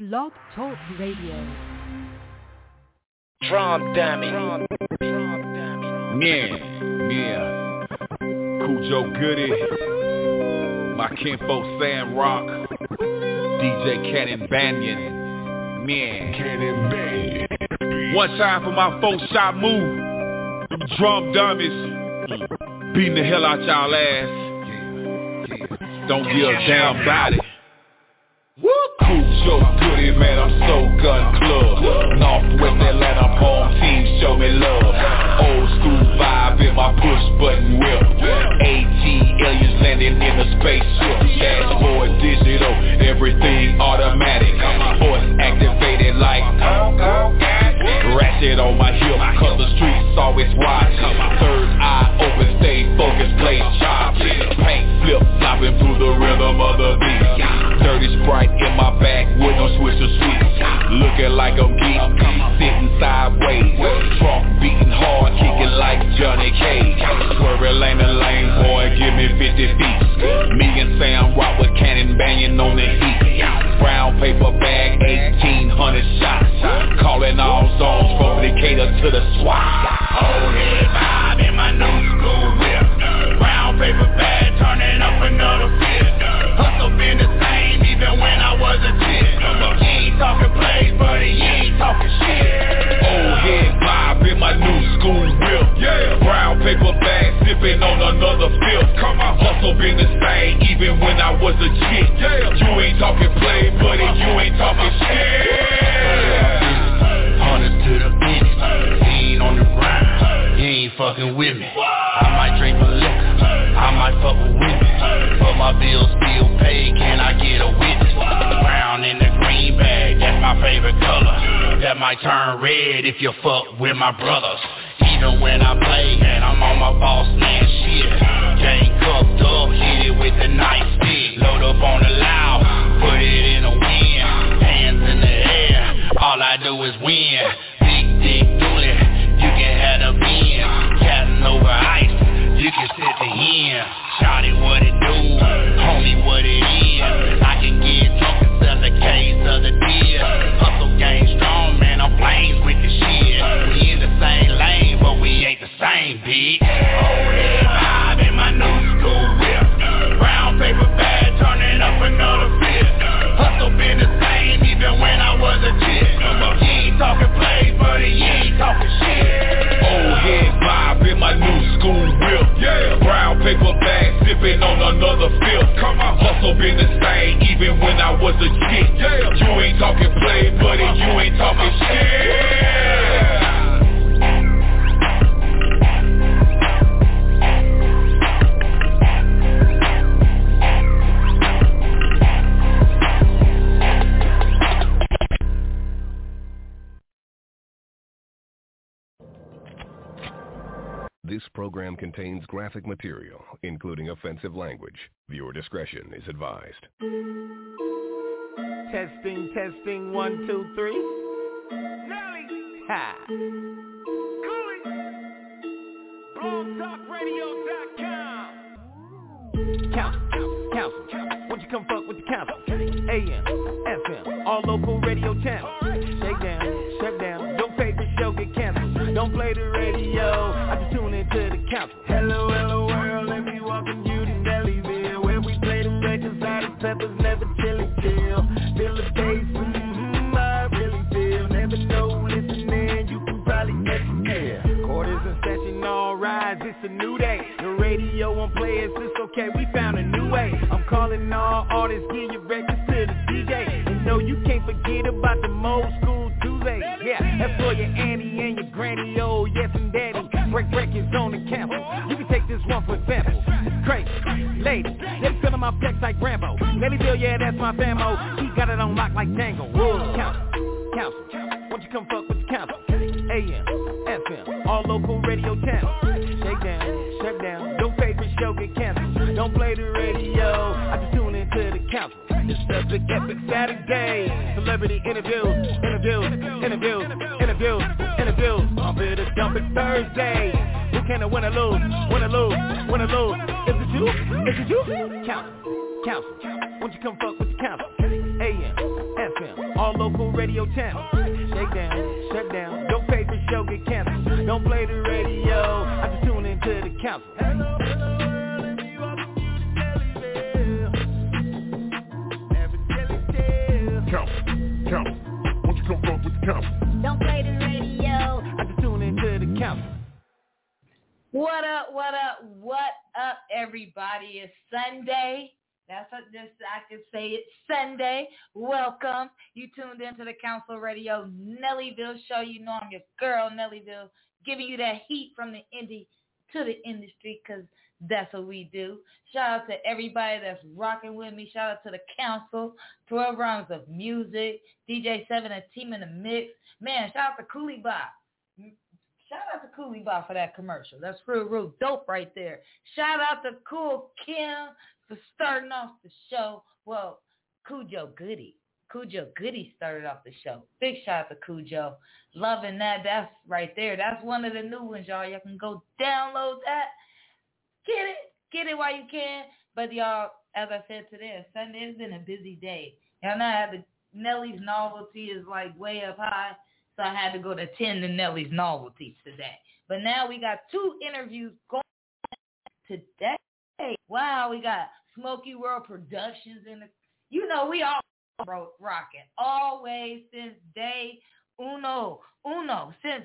Blog Talk Radio. Drum dummy. Yeah. Cujo Goody. My kinfolk Sam Rock. DJ Cannon Banyan. Man. Cannon Banyan. One time for my folks shot move. Them drum dummies. Beating the hell out y'all ass. Don't give a damn about it. Cujo Goody, man, I'm so gun club. Northwest Atlanta home team, show me love. Old school vibe in my push button whip. AT aliens landing in a spaceship. Dashboard digital, everything automatic. Voice activated like ratchet on my hip, cause the streets always watching. Third eye open, stay focused, play chopping. Paint flip flopping through the rhythm of the beat. Dirty Sprite in my back with no switch or sweets. Looking like I'm geek, sitting sideways. Trunk beating hard, kicking like Johnny Cage. Swerving lane to lane, boy, give me 50 feet. Me and Sam Rock with Cannon Banyan on the heat. Brown paper bag, 1,800 shots. Calling all zones from Decatur to the SWAT. Old head vibe in my new school whip. Brown paper bag, turning up another fifth. Hustle been the same even when I was a kid. He ain't talking plays, but he ain't talking shit. Old head vibe in my new school whip. Yeah. Brown paper bag, sipping on another fifth. Come on. Hustle been the same even when I was a kid. Yeah. You ain't talking play, buddy, you ain't talking shit. Hunters to the finish, lean on the ground. You ain't fucking with me. I might drink my liquor, I might fuck with women, but my bills still paid. Can I get a witness? Brown in the green bag, that's my favorite color. That might turn red if you fuck with my brothers. Even when I play and I'm on my boss man shit, gang cuffed up, hit it with the nice stick. Load up on the loud, put it in the wind, hands in the air, all I do is win. Big dick dually, you can have the bin. Catting over ice, you can sit the hen. Shawty what it do, homie what it is. I can get drunk and sell a case of the deal. Hustle game strong, man, I'm planes with the shit. We in the same lane, but we ain't the same, bitch. Old head vibe in my new school whip. Brown paper bag, turning up another fifth. Hustle been the same even when I was a kid. He ain't talking plays, but he ain't talking shit. Old head vibe in my new school whip. Yeah. Brown paper bag, sipping on another fifth. Come on. Hustle been the same even when I was a kid. Yeah. You ain't talking play, buddy, you ain't talking shit. This program contains graphic material, including offensive language. Viewer discretion is advised. Testing, 1, 2, 3. Nelly! Ha! Cooley! BlogTalkRadio.com. Council. Won't you come fuck with the council? AM, FM, all local radio channels. Shake down, shut down. Your favorite show get canceled. Don't play the radio. I just tune into the council. Hello world, let me welcome you to Nellyville, where we play the records, hot as peppers, never chili chill. Feel the bass, I really feel. Never know, listening, you can probably get some feel. Quarters in session, all rise, it's a new day. The radio won't play us, it's okay, we found a new way. I'm calling all artists, give your records to the DJ. And no, you can't forget about the old school Tuesday. Yeah, that's for your auntie and your granny, oh yes and daddy. Break records on the campus. You can take this one for example. It's crazy, lady, they feeling my flex like Rambo. Nellyville, yeah, that's my famo. He got it on lock like Django. Council, won't you come fuck with the council? AM, FM, all local radio channels. Shake down, shut down. Your favorite show get canceled. Don't play the radio. I just tune into the council. It's the big epic Saturday. Celebrity interviews. I'm here to dump it Thursday. Who can I win or lose? Is it you? Council. Won't you come fuck with the council? AM, FM, all local radio channels. Shake down, shut down, your favorite show get canceled. Don't play the radio, I just tune into the council. Council, won't you come fuck with the council? Don't play the radio, I just tune into the council. What up, everybody? It's Sunday. That's what this, I can say it's Sunday. Welcome. You tuned into the Council Radio Nellyville show. You know I'm your girl, Nellyville, giving you that heat from the indie to the industry, because that's what we do. Shout out to everybody that's rocking with me. Shout out to the Council, 12 rounds of music, DJ 7, a team in the mix. Man, shout out to Coolie Bop. Shout out to Coolie Bop for that commercial. That's real dope right there. Shout out to Cool Kim for starting off the show. Well, Cujo Goody. Cujo Goody started off the show. Big shout out to Cujo. Loving that. That's right there. That's one of the new ones, y'all. Y'all can go download that. Get it while you can. But y'all, as I said today, Sunday, it's been a busy day. Y'all know how the Nelly's novelty is like way up high. So I had to go to 10 to Nelly's novelties today. But now we got 2 interviews going today. Wow, we got Smokey World Productions in the, you know, we all rocking. Always since day uno, since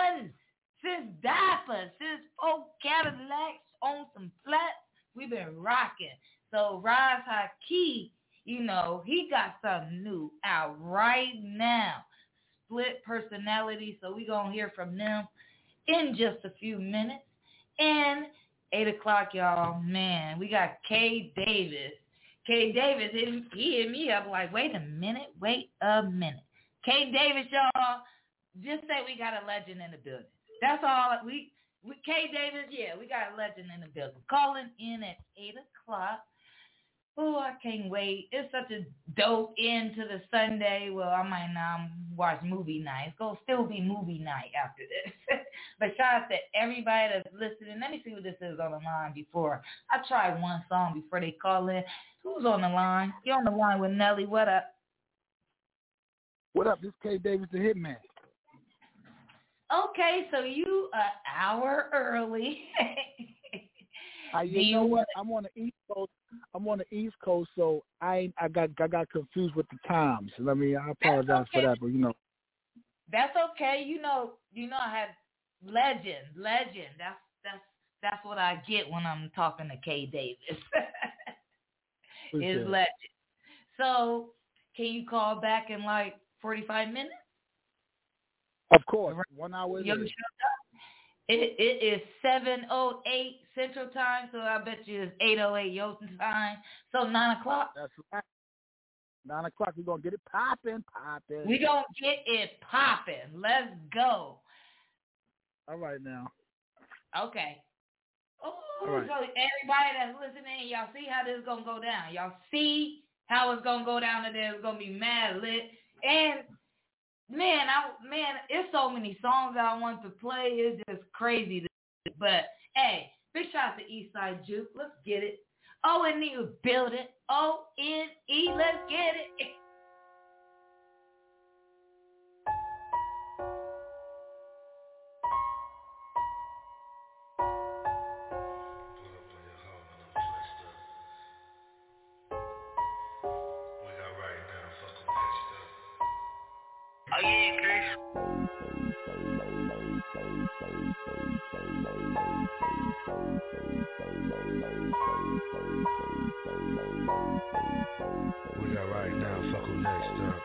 Diaper, since 4 Cadillacs on some flats, we've been rocking. So Rise High Key, you know, he got something new out right now. Split Personality, so we're going to hear from them in just a few minutes. And 8 o'clock, y'all, man, we got K. Davis. K. Davis, he hit me up like, wait a minute. K. Davis, y'all, just say we got a legend in the building. That's all. K. Davis, yeah, we got a legend in the building. Calling in at 8 o'clock. Oh, I can't wait. It's such a dope end to the Sunday. Well, I might now watch movie night. It's going to still be movie night after this. But shout out to everybody that's listening. Let me see what this is on the line before. I try one song before they call in. Who's on the line? You're on the line with Nelly. What up? What up? This is K. Davis, the Hitman. Okay, so you an hour early. You know what? I'm on the East Coast. So I got confused with the times. I apologize for that, but you know. That's okay. You know I have legend. That's what I get when I'm talking to K. Davis. Is legend. So can you call back in like 45 minutes? Of course. 1 hour. It is 7:08 Central Time, so I bet you it's 8:08 your time. So 9 o'clock. That's right. 9 o'clock, we're going to get it popping. We're going to get it popping. Let's go. All right now. Okay. Oh, right. So everybody that's listening, y'all see how this is going to go down. Y'all see how it's going to go down today. It's going to be mad lit. And Man, it's so many songs I want to play. It's just crazy. But, hey, big shout out to Eastside Juke. Let's get it. O-N-E, build it. O-N-E, let's get it. Oh yeah, Chris. We got right now, fuck who next up.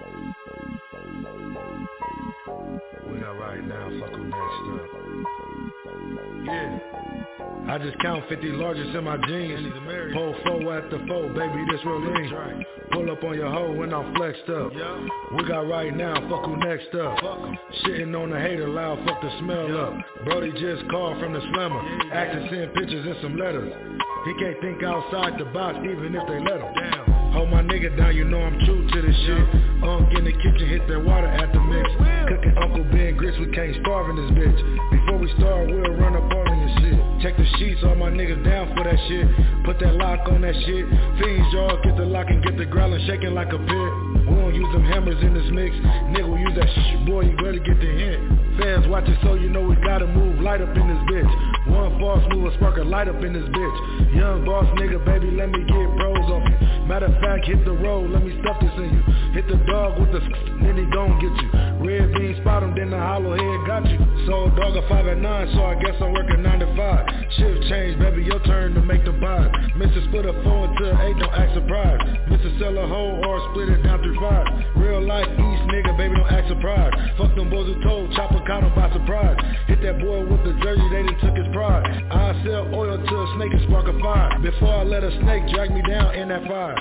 We got right now, fuck who next up. Yeah. I just count 50 largest in my jeans. Pull 4 at the 4, baby, this real lean. Pull up on your hoe when I'm flexed up. We got right now, fuck who next up. Shitting on the hater loud, fuck the smell up. Brody just called from the slammer. Acting, send pictures and some letters. He can't think outside the box even if they let him. Hold my nigga down, you know I'm true to this shit. In the kitchen, hit that water at the mix. Cooking Uncle Ben grits, we can't starve in this bitch. Before we start, we'll run up on your shit. Check the sheets, all my niggas down for that shit. Put that lock on that shit. Fiends, y'all, get the lock and get the growlin' shaking like a pit. We don't use them hammers in this mix. Nigga, we use that boy, you better get the hint. Fans watching, so you know we gotta move. Light up in this bitch. One false move, a spark a light up in this bitch. Young boss nigga, baby, let me get pros off you. Matter of fact, hit the road, let me stuff this in you. Hit the dog with the then he gon' get you. Red bean spot him, then the hollow head got you. Sold dog a 5 at 9, so I guess I'm working 9 to 5. Shift change, baby, your turn to make the buy. Mr. Split a 4 until 8, don't act surprised. Mr. Sell a whole or split it down through 5. Real life East nigga, baby, don't act surprised. Fuck them boys who told, chopper caught him by surprise. Hit that boy with the jersey, they done took his pride. I sell oil to a snake and spark a fire. Before I let a snake drag me down in that fire.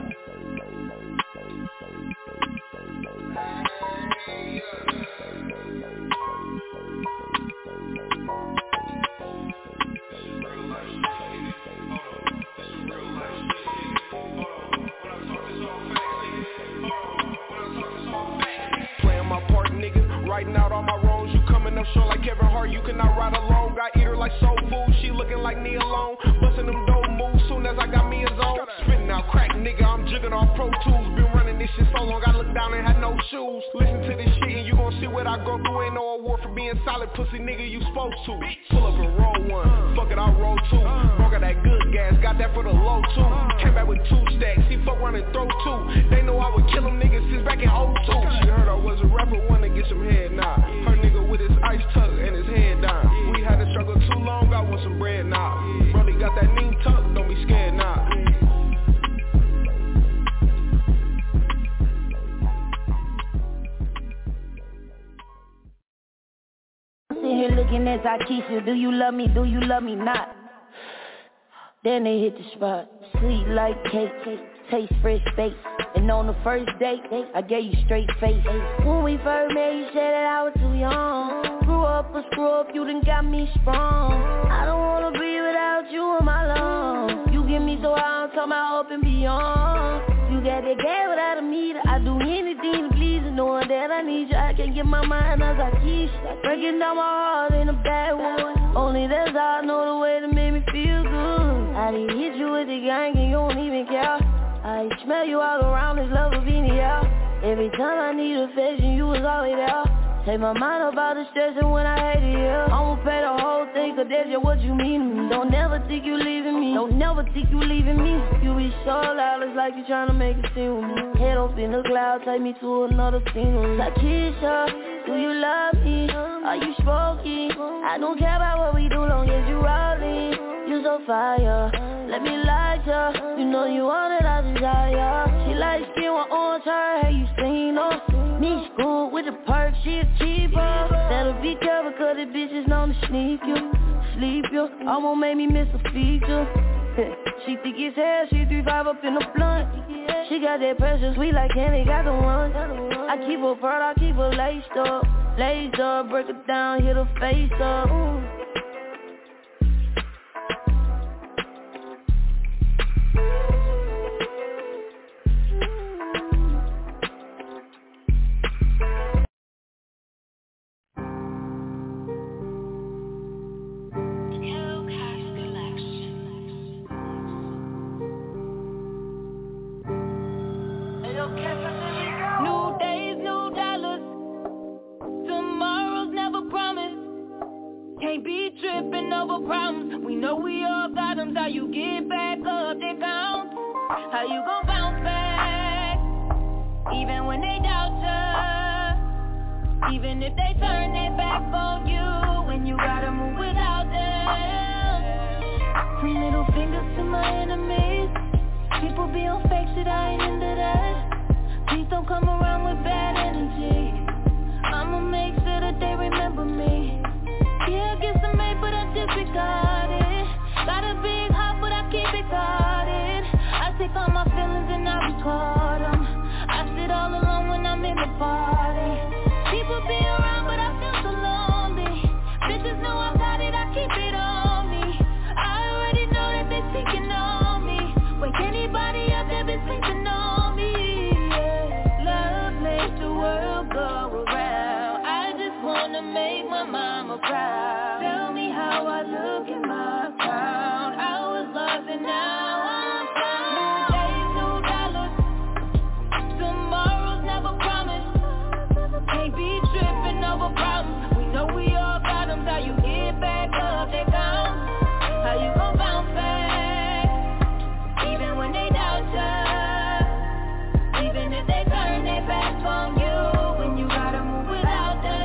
Writing out all my wrongs, you coming up short like Kevin Hart, you cannot ride alone. Got eat her like soul food, she looking like me alone. Bustin' them dope moves soon as I got me a zone. Spitting out crack, nigga, I'm jigging off Pro Tools. Been running this shit so long, I look down and had no shoes. Listen to this shit and you gon' see what I go through. Ain't no award for being solid, pussy nigga, you supposed to. Pull up and roll one, fuck it, I'll roll two. Bro got that good gas, got that for the low too. Came back with 2 stacks, he fuck around and throw 2. They know I would kill them niggas since back in 02. She heard I was a rapper, wanna get some head now. Her nigga with his ice tuck and his head down. We had to struggle too long, I want some bread now. Brody got that mean tuck, don't be scared now. I'm sitting here looking at Takisha. Do you love me? Do you love me not? Then they hit the spot. Sweet like cake, taste fresh baked. And on the first date, I gave you straight face. When we first met, you said that I was too young. Grew up a screw up, you done got me sprung. I don't wanna be without you in my lungs. You get me so high, I'm talking about up and beyond. You got that gas without a meter. I do anything to please you, knowing that I need you. I can't get my mind as I keep breaking down my heart in a bad one. Only that's how I know the way to make me feel good. I done hit you with the gang and you don't even care. I smell you all around this Lamborghini. Every time I need affection, you was always there. Take my mind up out the stress and when I hate it, yeah. I'ma pay the whole thing, cause that's just what you mean to me. Don't never think you leaving me. Don't never think you leaving me. You be so loud, it's like you tryna make a scene with me. Head up in the cloud, take me to another scenery. Takisha, do you love me? Are you smoking? I don't care about what we do, long as you rolling. You so fire, let me like ya. You know you want it, I desire. She like skin with orange hair, have you seen her? Me school with the perk, she a keeper. Better be careful, cause the bitch is known to sneak you. Sleep you, almost made me miss a feature. She think it's hell, she 3-5 up in the blunt. She got that pressure, sweet like candy, got the one. I keep her pearl, I keep her laced up. Break it down, hit her face up. New days, new dollars. Tomorrow's never promised. Can't be tripping over problems. We know we all got them. How you get back up, they count. How you gon' bounce back? Even when they doubt ya. Even if they turn their back on you. When you gotta move without them. Middle fingers to my enemies. People be on fake shit, I ain't into that. Please don't come around with bad energy. I'ma make sure that they remember me. Yeah, I get some hate, but I disregard it. Got a big heart, but I keep it guarded. I take all my feelings and I record them. I sit all alone when I'm in the party. People be around, but I feel so lonely. Bitches know I got it, I keep it on me. I already know that they speaking on me. Wake anybody up that been sleeping on me. The world go around. I just wanna make my mama proud. Tell me how I look in my Can't be tripping over problems. We know we all got them. How you get back up, they count. How you gon' bounce back? Even when they doubt ya. Even if they turn their back on you. When you gotta move without them.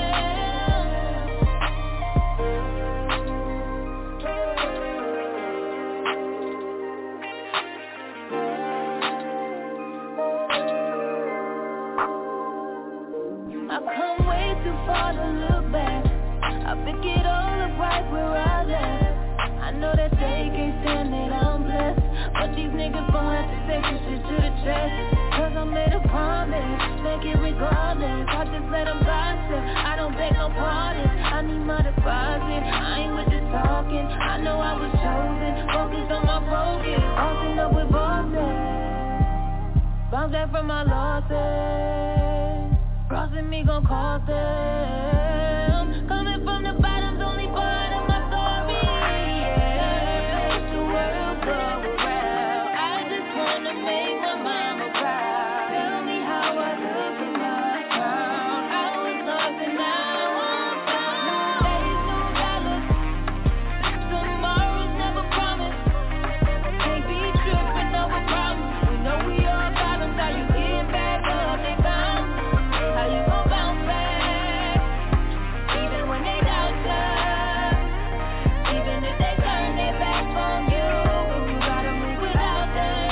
I've come way too far to look back. I pick it all up right where I left. I know that they can't stand it, I'm blessed. But these niggas gon' have to take this shit to the chest. Cause I made a promise, make it regardless. I just let them gossip, I don't beg no pardon. I need my deposit, I ain't with the talking. I know I was chosen, focused on my focus. Bossing up with bosses, bounce back from my losses. Crossing me gon' cost them. Coming from the bottom's only part of my story. Yeah, make the world go around. I just wanna make my mama proud. Tell me how I look in my crown. I was lost and now I'm found. Days no dollars, tomorrow's never promised. Can't be tripping over problems. We know we all got them. How you get back up and bounce? How you gon' bounce back? Even when they doubt ya. Even if they turn their back on you. You gotta move without them.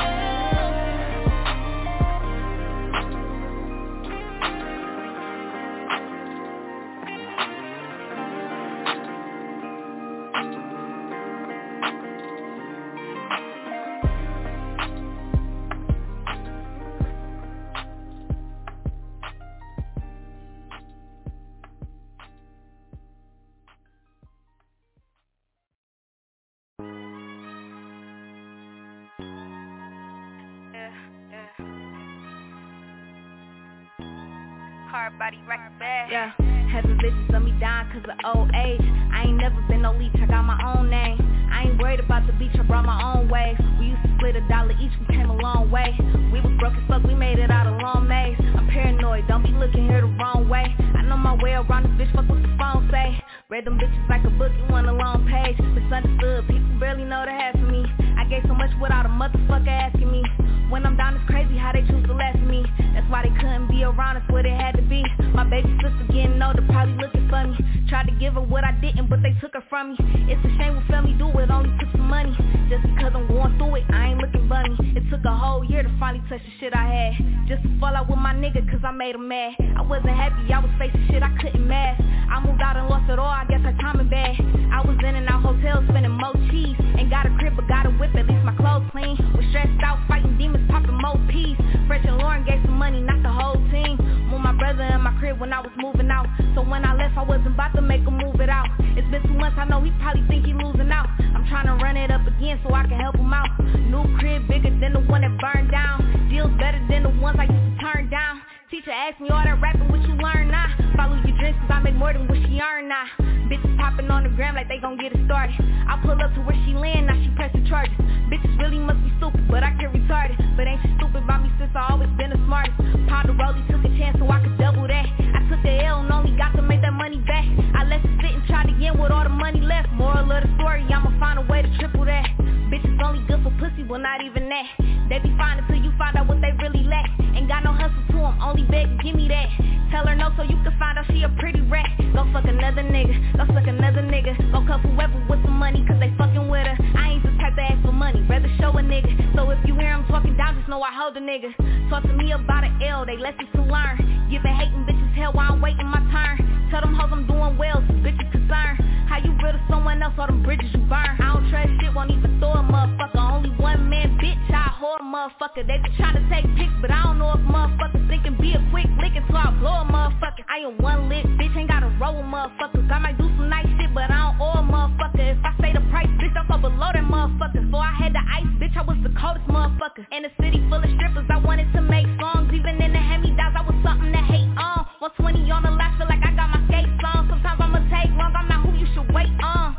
Hard body right back. Yeah, having bitches on me down cause of old age. I ain't never been no leech, I got my own name. I ain't worried about the beach, I brought my own waves. We used to split $1 each, we came a long way. We was broke as fuck, we made it out a long maze. I'm paranoid, don't be looking here the wrong way. I know my way around this bitch, fuck what the phone say. Read them bitches like a book, you want a long page. Misunderstood, people barely know the half of me. I gave so much without a motherfucker asking me. When I'm down, it's crazy how they choose to laugh at me. That's why they couldn't be around us where they had to be. My baby sister getting older, probably looking for me. Tried to give her what I didn't, but they took her from me. It's a shame when family do it, only took some money. Just because I'm going through it, I ain't looking bunny. It took a whole year to finally touch the shit I had. Just to fall out with my nigga cause I made him mad. I wasn't happy, I was facing shit I couldn't mask. I moved out and lost it all, I guess her timing bad. I was in and out hotels spending more cheese. Ain't got a crib but got a whip, at least my clothes clean. Was stressed out, fighting demons, popping more peas. Fresh and Lauren gave some money, not the whole team. Moved my brother in my crib when I was moving out. So when I left, I wasn't about to make him move it out. It's been 2 months, I know he probably think he losing out. I'm trying to run it up again so I can help him out. New crib bigger than the one that burned down. Deals better than the ones I used to turn down. Teacher asked me all that rapping, what you learn now? Follow your dreams cause I make more than what she earn now. Bitches popping on the gram like they gon' get it started. I pull up to where she land, now she pressing charges. Bitches really must be stupid, but I get retarded. But ain't she stupid about me since I always been the smartest. Ponderosa took a chance so I could double that. I took the L and only got to make that money back. I let it sit and tried again with all the money left. Moral of the story, I'ma find a way to triple that. Bitches only good for pussy, well not even that. They be fine until you find out what they really lack. Ain't got no hustle to them, only beg, give me that. Tell her no so you can find out she a pretty rat. Go fuck another nigga, go suck another nigga. Go cuff whoever with some money cause they fucking with her. I ain't the type to ask for money, rather show a nigga. So if you hear him talking down, just know I hold a nigga. Talk to me about an L, they lessons to learn. Giving hating bitches hell while I'm waiting my turn. Tell them hoes I'm doing well, so bitches concerned. How you build someone else, all them bridges you burn. I don't trust shit, won't even throw a motherfucker. Only one man bitch, I whore a motherfucker. They be trying to take pics, but I don't know if motherfuckers thinking be a quick lick until I blow a motherfucker. I am one lit bitch, ain't gotta roll with motherfuckers. I might do some nice shit, but I don't owe a motherfucker. If I say the price, bitch, I'll go below that motherfucker. Before I had the ice, bitch, I was the coldest motherfucker. In a city full of strippers, I wanted to make songs. Even in the hand-me-downs, I was something to hate on. 120 on the left, feel like I got my skates on. Sometimes I'ma take long, I'm not who you should wait on.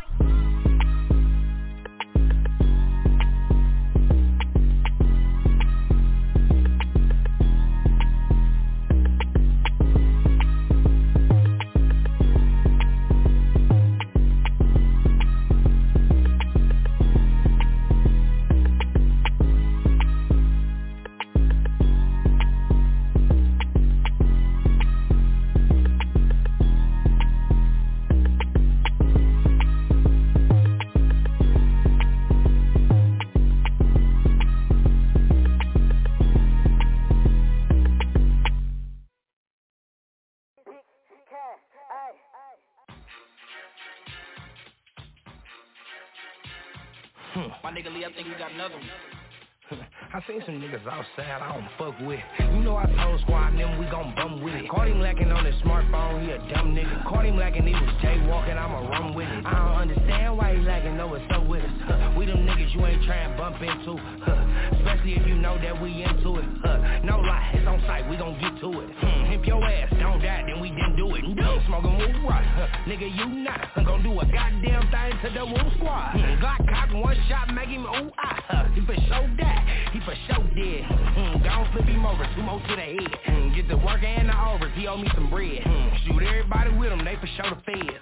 My nigga Lee, I think we got another one. I seen some niggas outside I don't fuck with. You know I told squad and them we gon' bum with it. Caught him lacking on his smartphone, he a dumb nigga. Caught him lacking, he was jaywalking, I'ma run with it. I don't understand why he lacking, know what's up with us. We them niggas you ain't trying bump into. Especially if you know that we into it. No lie, it's on sight, we gon' get to it. If your ass don't die, then we didn't do it. Smoking woo rock, nigga you not gon' do a goddamn thing to the woo squad. Glock cock, one shot, make him ooh ah. He for sure die. He for sure dead. Gon' flip him over, 2 more to the head. Get the work and the overs, he owe me some bread. Shoot everybody with him, they for sure the feds.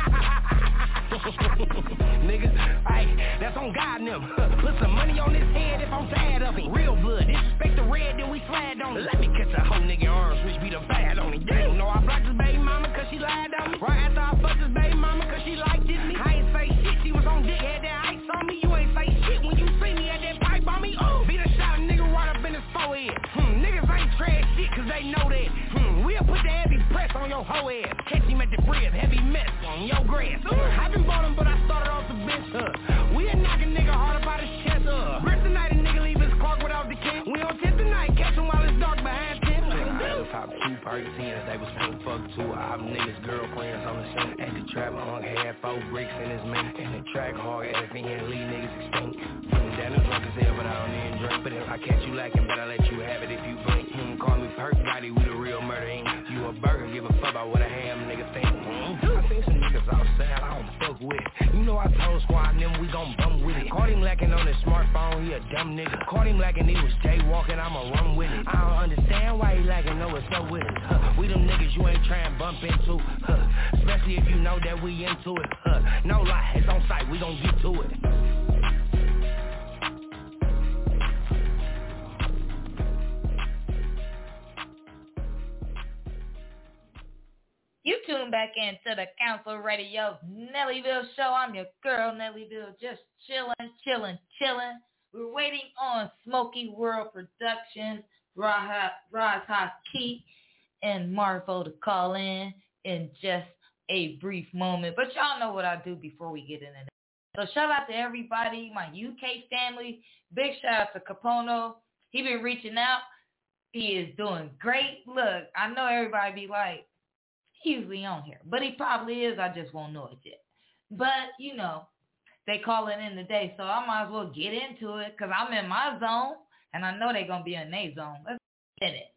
Nigga, hey, that's on God and them. Put some money on his head if I'm tired of him. Real blood, disrespect the red, then we slide on him. Let me catch a whole nigga arm switch, be the bad on him. Damn, know I blocked his baby mama cause she lied on me. Right after I fucked his baby mama cause she liked it me. I ain't say shit, she was on dick, had that ice on me. You ain't say shit when you see me, had that pipe on me. Oh, beat a shot a nigga right up in his forehead. Niggas ain't trash shit cause they know that. We'll put the heavy press on your whole ass. Catch him at the crib, heavy mess on your grass. I been bought him but I started off the bench. We'll knock a nigga hard about his chest. Rest tonight a nigga leave his Clark without the king. We on 10 tonight, catch him while it's dark behind 10. Top 2 perks in, they was paying fuck 2 of our niggas' girlfriends on the scene. At the trap hung, had 4 bricks in his mouth. In the track hard, as he and lead niggas extinct. Down the drunk as hell, but I don't even drink. But if I catch you lacking, better let you have it if you blink. Call me Perk Body, we the real murder ain't. You a burger, give a fuck about what a ham nigga think. I seen some niggas outside I don't fuck with. You know I told squad and them we gon' bum with it. Caught him lacking on his smartphone, he a dumb nigga. Caught him lacking, he was jaywalking, I'ma run with it. I don't understand why he lacking, know what's up with us. We them niggas you ain't trying bump into. Especially if you know that we into it. No lie, it's on sight, we gon' get to it. You tune back into the Council Radio Nellyville show. I'm your girl, Nellyville, just chillin'. We're waiting on Smoky World Productions, Roz Key, and Marvo to call in just a brief moment. But y'all know what I do before we get into that. So shout out to everybody, my UK family. Big shout out to Capono. He been reaching out. He is doing great. Look, I know everybody be like, usually on here, but he probably is. I just won't know it yet. But you know, they calling in today, so I might as well get into it because I'm in my zone and I know they're gonna be in their zone. Let's get it.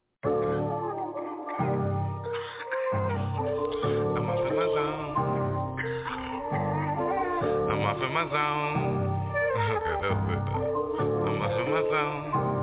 I'm off in my zone. I'm off in my zone. Okay, that's it. I'm off in my zone.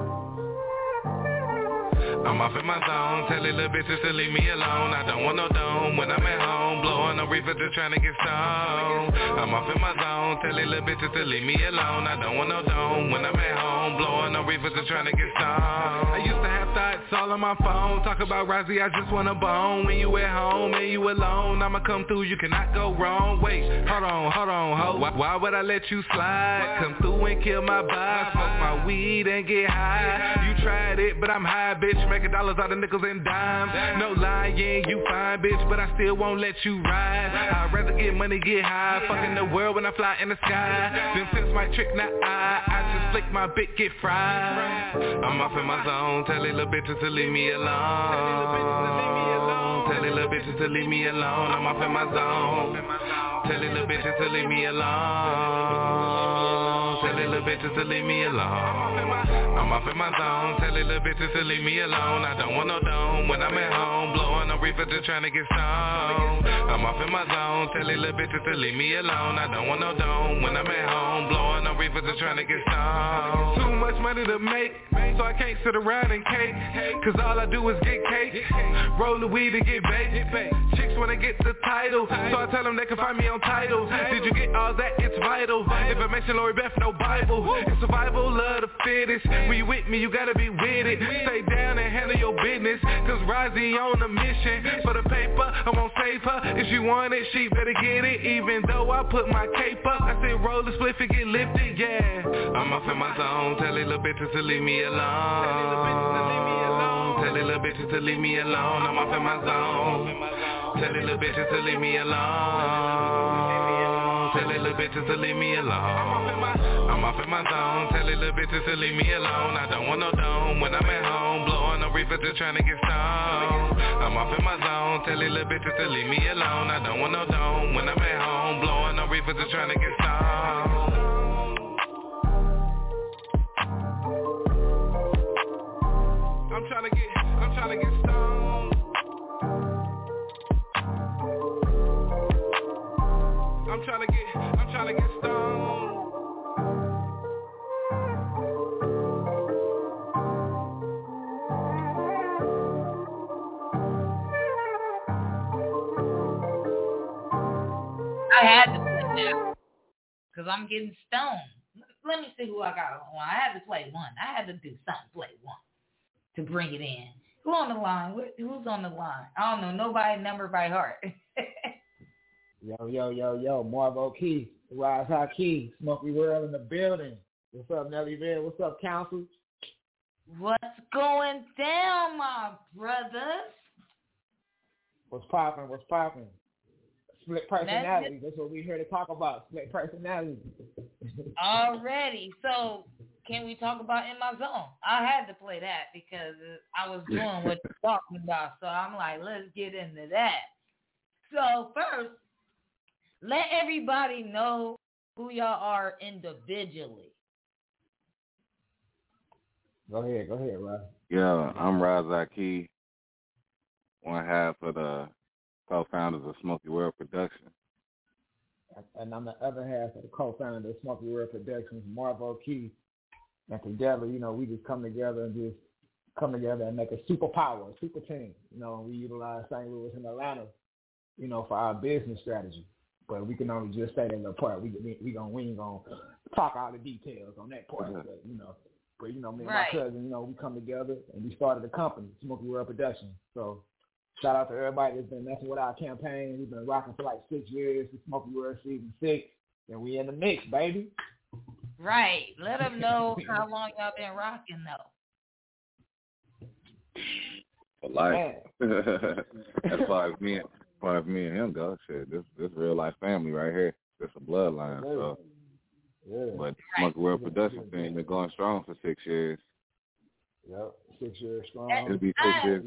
I'm off in my zone, tell these little bitches to leave me alone. I don't want no dome when I'm at home, blowing no reefer just trying to get stoned. I'm off in my zone, tell these little bitches to leave me alone. I don't want no dome when I'm at home, blowing no reefer just trying to get stoned. I used to have thoughts all on my phone, talk about Rozzy, I just want a bone. When you at home and you alone, I'ma come through, you cannot go wrong. Wait, hold on, ho. Why would I let you slide? Come through and kill my vibe, smoke my weed and get high. You tried it, but I'm high, bitch. Making dollars out of nickels and dimes. No lying, you fine, bitch, but I still won't let you ride. I'd rather get money, get high. Fucking the world when I fly in the sky. Them tips my trick, not I just flick my bit, get fried. I'm off in my zone, tell these little bitches to leave me alone. Tell these little bitches to leave me alone. I'm off in my zone. Tell these little bitches to leave me alone. Tell these little bitches to leave me alone. I'm off in my zone, tell these little bitches to leave me alone. I don't want no dome when I'm at home, blowing no reefer just trying to get stoned. I'm off in my zone, tell these little bitches to leave me alone. I don't want no dome when I'm at home, blowing no reefer just trying to get stoned. Too much money to make, so I can't sit around and cake, cause all I do is get cake. Roll the weed and get baked. Chicks wanna get the title, so I tell them they can find me on titles. Did you get all that? It's vital. Information Lori Beth, no Bible. It's survival of the fittest. When you with me, you gotta be with it. Stay down and handle your business, cause Rozzy on a mission. For the paper, I won't save her. If she want it, she better get it. Even though I put my cape up, I said roll the spliff and get lifted, yeah. I'm off in my zone, tell these little bitches to leave me alone. Tell these little bitches to leave me alone. I'm off in my zone. Tell these little bitches to leave me alone. tell these little bitches to leave me alone. I'm off in my zone, tell these little bitches to leave me alone. I don't want no dome when I'm at home, blowing no reefer just trying to get stoned. I'm off in my zone, tell these little bitches to leave me alone. I don't want no dome when I'm at home, blowing no reefer just trying to get stoned. I'm trying to get stoned. I'm trying to get stoned. I had to play that because I'm getting stoned. Let me see who I got on. I had to play one. I had to do something, play one to bring it in. Who on the line? Who's on the line? I don't know. Nobody number by heart. Yo, Marvo Key, Rise High Key, Smokey World in the building. What's up, Nelly Bear? What's up, Council? What's going down, my brothers? What's popping? Split personality. That's what we're here to talk about. Split personality. Already. So, can we talk about In My Zone? I had to play that because I was doing what you're talking about. So, I'm like, let's get into that. So, first, let everybody know who y'all are individually. Go ahead, Rob. Yeah, I'm Razaki, one half of the co-founders of Smokey World Productions. And I'm the other half of the co-founder of Smokey World Productions, Marvo Key. And together, we just come together and make a super team. And we utilize St. Louis and Atlanta, for our business strategy. But we can only just say that little part. We ain't gonna talk all the details on that part. But, me and my cousin, we come together and we started a company, Smokey World Productions. So shout out to everybody that's been messing with our campaign. We've been rocking for like 6 years. It's Smokey World Season 6, and we in the mix, baby. Right. Let them know how long y'all been rocking, though. For life. As far as me and him go, shit, this real life family right here. It's a bloodline. So. Yeah. But Smokey World Productions thing been going strong for 6 years. Yep, 6 years strong. It'll be 6 years.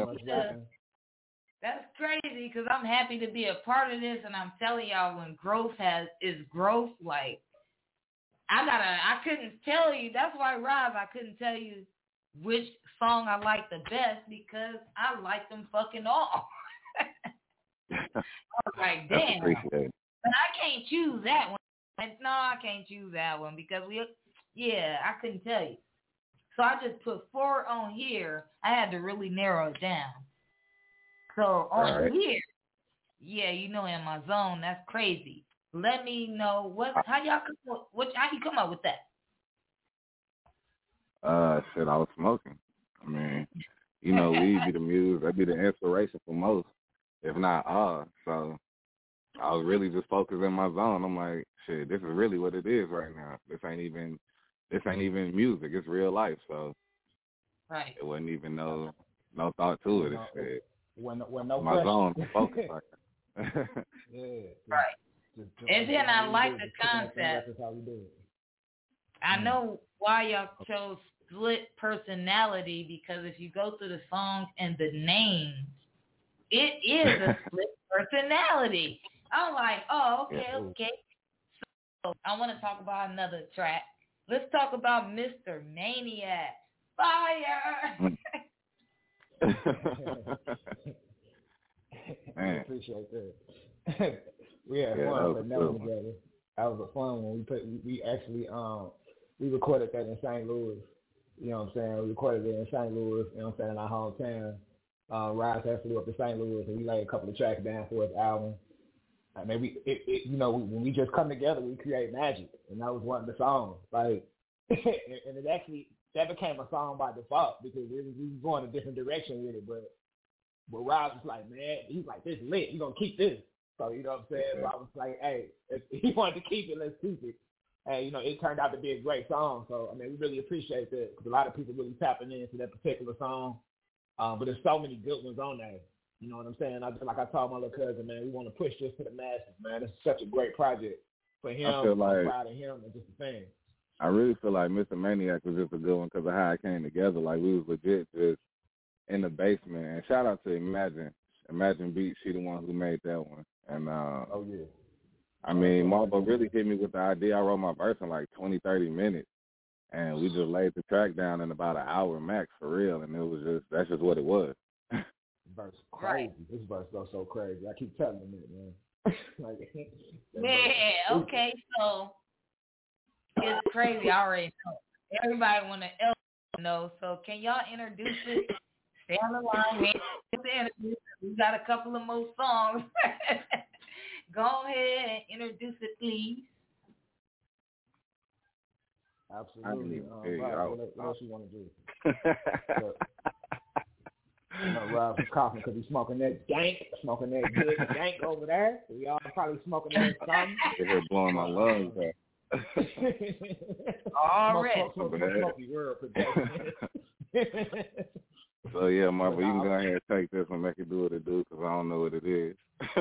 That's crazy because I'm happy to be a part of this, and I'm telling y'all, when growth is growth, like I couldn't tell you. That's why, Rob, I couldn't tell you which song I like the best because I like them fucking all. I was like, damn. But I can't choose that one. No, I can't choose that one because I couldn't tell you. So I just put 4 on here. I had to really narrow it down. So on here, In My Zone, that's crazy. Let me know how you come up with that? Shit, I was smoking. I mean, weed be the muse. That'd be the inspiration for most, if not all. So I was really just focused in my zone. I'm like, shit, this is really what it is right now. This ain't even music. It's real life. So it wasn't even no thought to it. Shit. When no my zone to focus like that. Right. And then I like the concept. That's how we do it. I know why y'all chose split personality because if you go through the songs and the names, it is a split personality. I'm like, oh, okay. So I want to talk about another track. Let's talk about Mr. Maniac. Fire! I appreciate that. We had fun putting that one together. That was a fun one. We actually we recorded that in St. Louis. You know what I'm saying? We recorded it in St. Louis. You know what I'm saying? In our hometown. Rise had flew up to St. Louis and we laid a couple of tracks down for his album. I mean, when we just come together, we create magic, and that was one of the songs. Like, and it actually that became a song by default because we was going a different direction with it. But Rob was like, man, he's like, this lit. You gonna keep this? So you know what I'm saying? Yeah. Rob was like, hey, if he wanted to keep it, let's keep it. And it turned out to be a great song. So I mean, we really appreciate that because a lot of people really tapping into that particular song. But there's so many good ones on there. You know what I'm saying? Like I told my little cousin, man, we want to push this to the masses, man. It's such a great project. for him, I feel like, I'm proud of him, and just the fans. I really feel like Mr. Maniac was just a good one because of how it came together. Like, we was legit just in the basement. And shout out to Imagine Beats. She the one who made that one. And oh yeah. I mean, Marvo really hit me with the idea. I wrote my verse in like 20, 30 minutes. And we just laid the track down in about an hour max for real. And it was just, that's just what it was. Verse crazy. This verse goes so crazy. I keep telling him it, man. Like, yeah, okay, so it's crazy. I already know. Everybody want to know. So can y'all introduce it? Stay on the line. We got a couple of more songs. Go ahead and introduce it, please. Absolutely. Rob, what else you want to do? Rob's coughing because he's smoking that dank, good dank over there. So y'all probably smoking that something. They're blowing my lungs out. Already. Smoky world production. So yeah, Marvel, you can go ahead and take this and make it do what it do because I don't know what it is.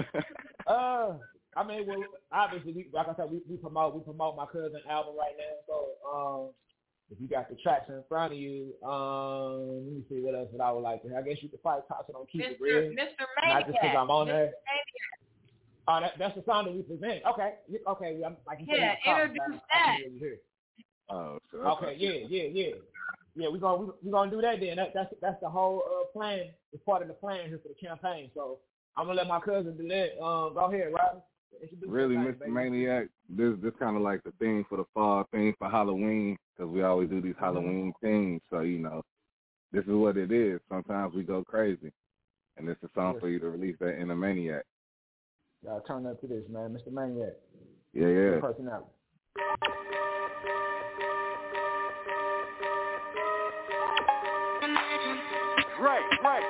I mean, well, obviously, like I said, we promote my cousin album right now. So if you got the tracks in front of you, let me see what else that I would like to. I guess you could probably toss it on Keep It Real. Mr. Not just because I'm on there. Maniac. Oh, that's the song that we present. Okay. I'm like you said. Introduce that. Oh, so okay. Yeah. Yeah, we're gonna do that then. That's the whole plan. It's part of the plan here for the campaign. So I'm gonna let my cousin do that. Go ahead, Robin. Really, Mr. Maniac, this kind of like the theme for the fall, theme for Halloween, because we always do these Halloween themes. So, you know, this is what it is. Sometimes we go crazy. And it's a song for you to release that inner maniac. Y'all turn up to this, man. Mr. Maniac. Yeah. Personality. Right.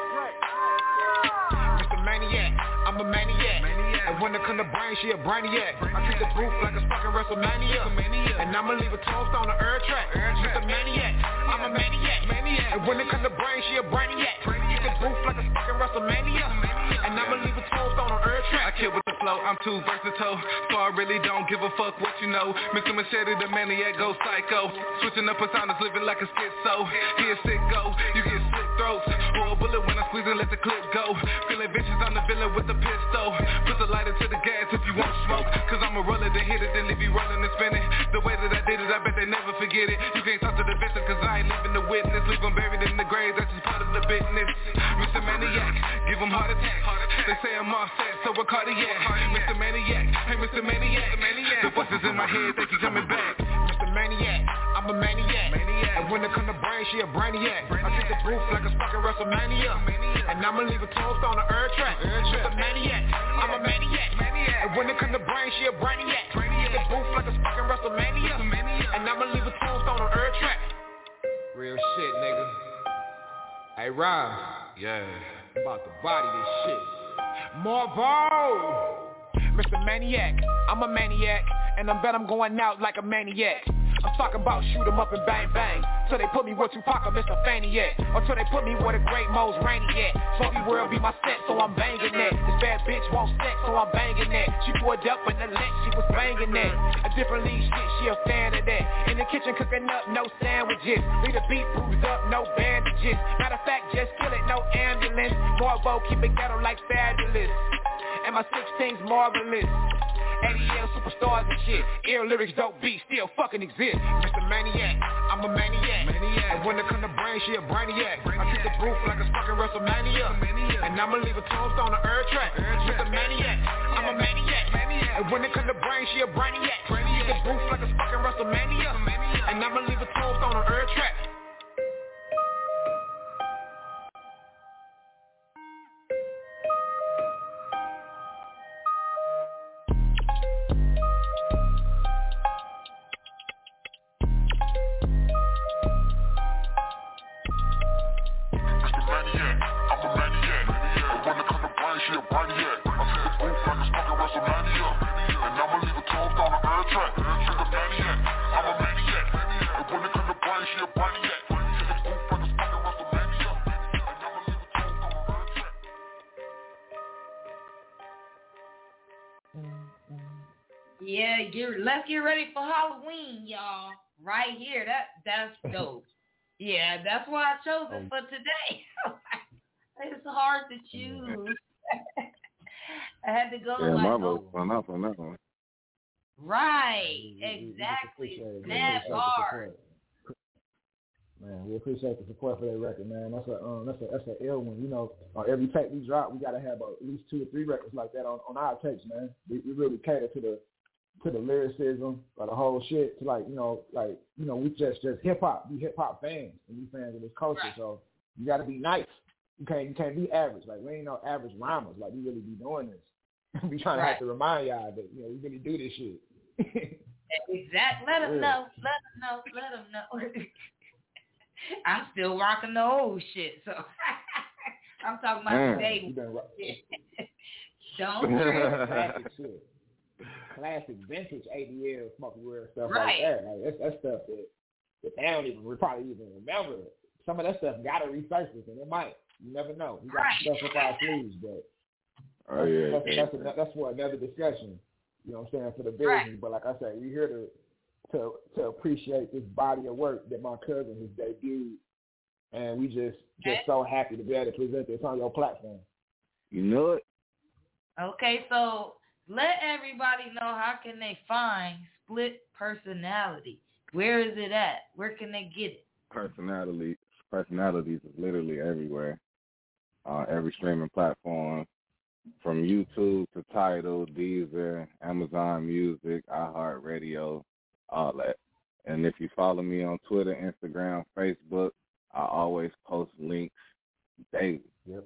Mr. Maniac, I'm a maniac. And when it come to brain, she a brainiac. I treat the booth like a fucking WrestleMania. And I'ma leave a tombstone on Earth track. Mr. Maniac, I'm a maniac. And when it come to brain, she a brainiac. Treat the booth like a fucking WrestleMania. And I'ma leave a tombstone on Earth track. I kill with the flow, I'm too versatile. So I really don't give a fuck what you know. Mr. Machete, the maniac, go psycho. Switching up personas, living like a schizo. He a sicko, you get slit throats. Or a bullet when I squeeze and let the clip go. Feeling vicious, I'm the villain with the pistol. Put the lighter to the gas if you want smoke. Cause I'm a roller that hit it, then leave you rolling and spinning. The way that I did it, I bet they never forget it. You can't talk to the victim cause I ain't leaving the witness. Leave them buried in the grave, that's just part of the business. Mr. Maniac, give them heart attacks. They say I'm offset, so we're cardiac. Mr. Maniac, hey Mr. Maniac. The voices in my head, they keep coming back. Mr. Maniac, I'm a maniac. And when it come to brain, she a brainiac. I treat the booth like a fucking WrestleMania. And I'ma leave a tombstone on Earth track. Mr. Maniac, I'm a maniac. And when it come to brain, she a brainiac. Treat the booth like a fucking WrestleMania. And I'ma leave a tombstone on Earth track. Real shit, nigga. Hey, Rob. Yeah. I'm about to body this shit. Marvo! Mr. Maniac, I'm a maniac. And I bet I'm going out like a maniac. I'm talking about shoot 'em up and bang bang. Till they put me where Tupac or Mr. Faniac. Or till they put me where the great Mo's rainy at. Trophy world be my set, so I'm banging that. This bad bitch won't sex, so I'm banging that. She poured up in the lit, she was banging that. A different league shit, she a fan of that. In the kitchen cooking up, no sandwiches. Leave the beat bruised up, no bandages. Matter of fact, just kill it, no ambulance. Marvo, keep it ghetto like fabulous. And my 16's marvelous. ADL superstars and shit. Air lyrics, dope beats, still fucking exist. Mr. Maniac, I'm a maniac. And when it come to brain, she a brainiac. I treat the booth like a fucking WrestleMania. And I'ma leave a tombstone on Earth track. Mr. Maniac, I'm a maniac. And when it come to brain, she a brainiac. Treat the booth like a fucking WrestleMania. And I'ma leave a tombstone on Earth track. She a brainiac. I see the booth like it's fucking WrestleMania. And I'ma leave a tombstone on Earth track. She's a maniac, I'm a maniac. And when it come to brain, she a brainiac. See the booth like it's fucking WrestleMania. And I'ma leave a tombstone on Earth track. Yeah, let's get ready for Halloween, y'all. Right here. That's dope. Yeah, that's why I chose it for today. It's hard to choose. I had to go yeah, like, Marvo's fun up on that one. Right, exactly. That hard. Man, we appreciate the support for that record, man. That's a ill one. You know, on every tape we drop, we gotta have at least 2 or 3 records like that on our tapes, man. We really cater to the lyricism or the whole shit. To we just hip hop. We hip hop fans and we fans of this culture. Right. So you gotta be nice. You can't be average. Like we ain't no average rhymers. Like we really be doing this. We trying to have to remind y'all that we really do this shit. Exactly. Let them know. I'm still rocking the old shit, so I'm talking about today. Don't classic shit. Classic vintage ADL Smokey World stuff like that. Like that's stuff that they don't even probably even remember. Some of that stuff gotta resurface, and it might. You never know. We got stuff up our sleeves, but that's for another discussion. You know what I'm saying, for the business. Right. But like I said, we're here to appreciate this body of work that my cousin has debuted, and we just so happy to be able to present this on your platform. You know it. Okay, so let everybody know how can they find Split Personality. Where is it at? Where can they get it? Personalities is literally everywhere. Every streaming platform, from YouTube to Tidal, Deezer, Amazon Music, iHeartRadio, all that. And if you follow me on Twitter, Instagram, Facebook, I always post links daily. Yep.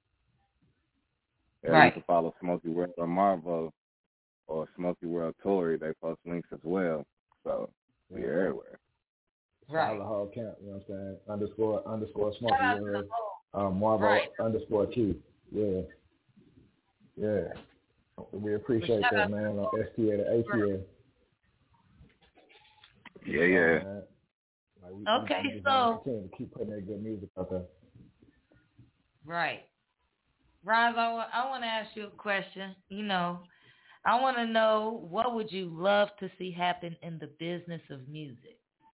Yeah, you can follow Smokey World or Marvo or Smokey World Tory. They post links as well. So we're everywhere. Right. The whole account, you know what I'm saying? _ Smokey World, Marvo _ Keith. Yeah. Yeah. We appreciate that, man, on STA to ATA. Yeah. We so continue to keep putting that good music out there. Right. Roz, I want to ask you a question. You know, I want to know, what would you love to see happen in the business of music?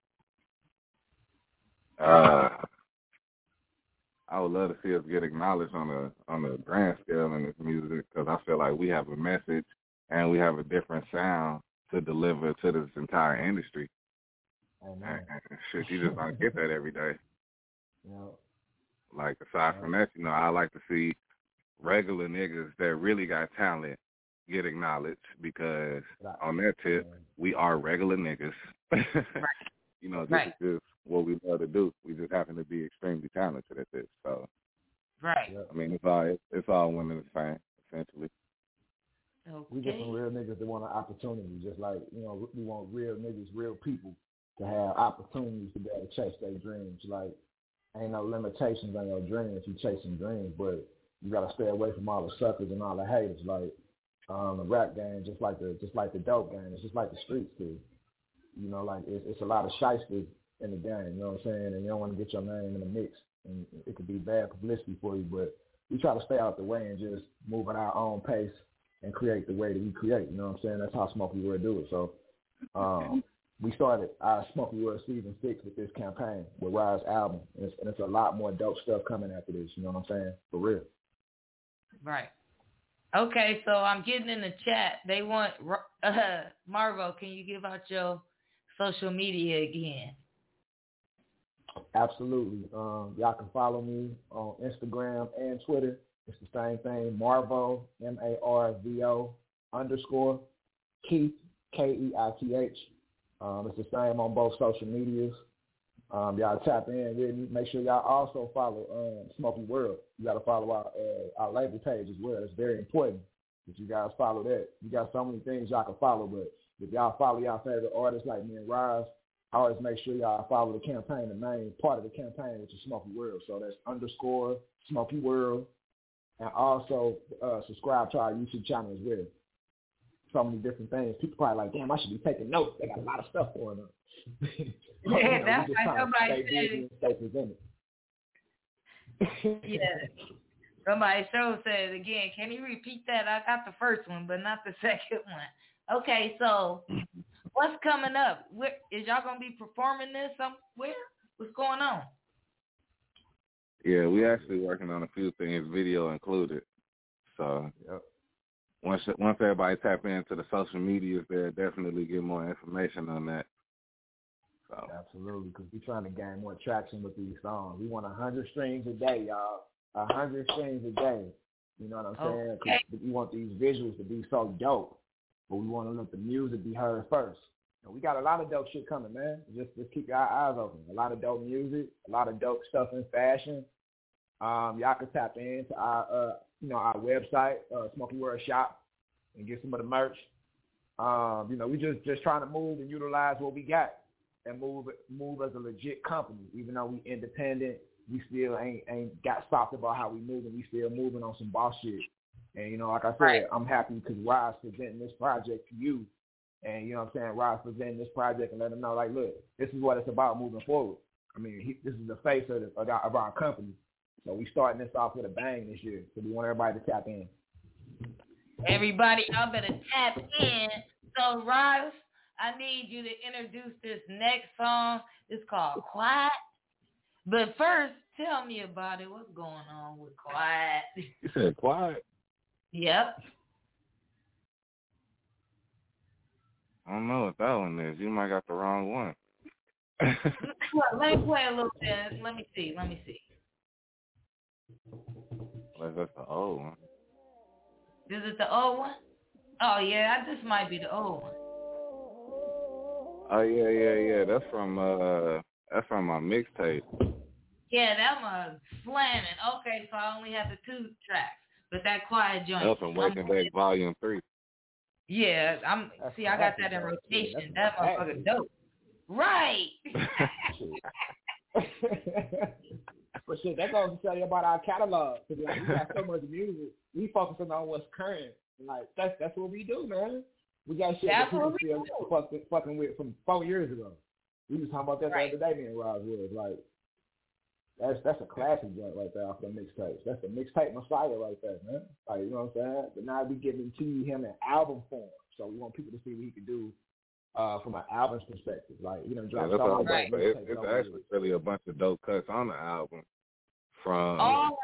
I would love to see us get acknowledged on a grand scale in this music, because I feel like we have a message and we have a different sound to deliver to this entire industry. And shit, you just don't get that every day. Yeah. Like, aside from that, I like to see regular niggas that really got talent get acknowledged, because on that tip, we are regular niggas. This is just what we love to do. We just happen to be extremely talented at this. So, I mean, it's all one and the same, essentially. Okay. We just some real niggas that want an opportunity, just like, we want real niggas, real people to have opportunities to be able to chase their dreams. Like, ain't no limitations on your dreams if you chasing dreams, but you gotta stay away from all the suckers and all the haters. Like, the rap game, just like the dope game, it's just like the streets too. Like it's a lot of shysters in the game, you know what I'm saying? And you don't want to get your name in the mix, and it could be bad publicity for you, but we try to stay out the way and just move at our own pace and create the way that we create, you know what I'm saying? That's how Smokey World do it. So we started our Smokey World Season 6 with this campaign, with Rise album, and it's a lot more dope stuff coming after this, you know what I'm saying? For real. Right. Okay, so I'm getting in the chat. They want, Marvo, can you give out your social media again? Absolutely. Y'all can follow me on Instagram and Twitter. It's the same thing, Marvo, MARVO _ Keith, KEITH. It's the same on both social medias. Y'all tap in with me. Make sure y'all also follow Smokey World. You got to follow our label page as well. It's very important that you guys follow that. You got so many things y'all can follow, but if y'all follow y'all favorite artists like me and Rise, I always make sure y'all follow the campaign, the main part of the campaign, which is Smokey World. So that's _ Smokey World. And also subscribe to our YouTube channel as well. So many different things. People probably like, damn, I should be taking notes. They got a lot of stuff going on. That's why somebody said it. Yeah. Somebody said it again. Can you repeat that? I got the first one, but not the second one. Okay, so what's coming up? Where is y'all gonna be performing this somewhere? What's going on? Yeah, we actually working on a few things, video included. So once everybody tap into the social medias, they'll definitely get more information on that. So. Absolutely, because we're trying to gain more traction with these songs. We want 100 streams a day, y'all. 100 streams a day. You know what I'm saying? Because we want these visuals to be so dope, but we want to let the music be heard first. And we got a lot of dope shit coming, man. Just keep your eyes open. A lot of dope music, a lot of dope stuff in fashion. Y'all can tap into our website, Smoky World Shop, and get some of the merch. We just trying to move and utilize what we got and move as a legit company. Even though we independent, we still ain't got stopped about how we moving. We still moving on some boss shit. And like I said, I'm happy because Rod's presenting this project to you. And you know what I'm saying, Rod's presenting this project and let them know, like, look, this is what it's about moving forward. I mean, this is the face of our company. So we starting this off with a bang this year. So we want everybody to tap in. Everybody, y'all better tap in. So, Ross, I need you to introduce this next song. It's called Quiet. But first, tell me about it. What's going on with Quiet? You said Quiet? Yep. I don't know what that one is. You might got the wrong one. Let me play a little bit. Let me see. Well, that's the old one. Is it the old one? Oh, yeah, this might be the old one. Oh, yeah. That's from my mixtape. Yeah, that one's slamming. Okay, so I only have the 2 tracks, but that Quiet joint. That's from Waking Back Volume 3. Yeah, I got that in rotation. That motherfucker dope. Right. But shit, that goes to tell you about our catalog. Cause we got so much music. We focusing on what's current. Like that's what we do, man. We got shit that people still fucking with from 4 years ago. We was talking about that the other day, me and Rob was like, that's a classic joint right there off the mixtapes. That's the mixtape Messiah right there, man. Like, you know what I'm saying? But now we giving to him in album form. So we want people to see what he can do from an album's perspective. Like, drop songs. It's actually really a bunch of dope cuts on the album. From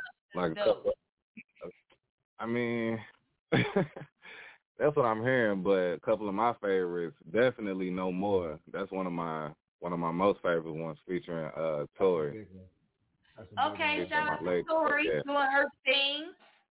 I mean, that's what I'm hearing. But a couple of my favorites, definitely No More. That's one of my most favorite ones, featuring Tori. Okay, shout out to Tori doing her thing.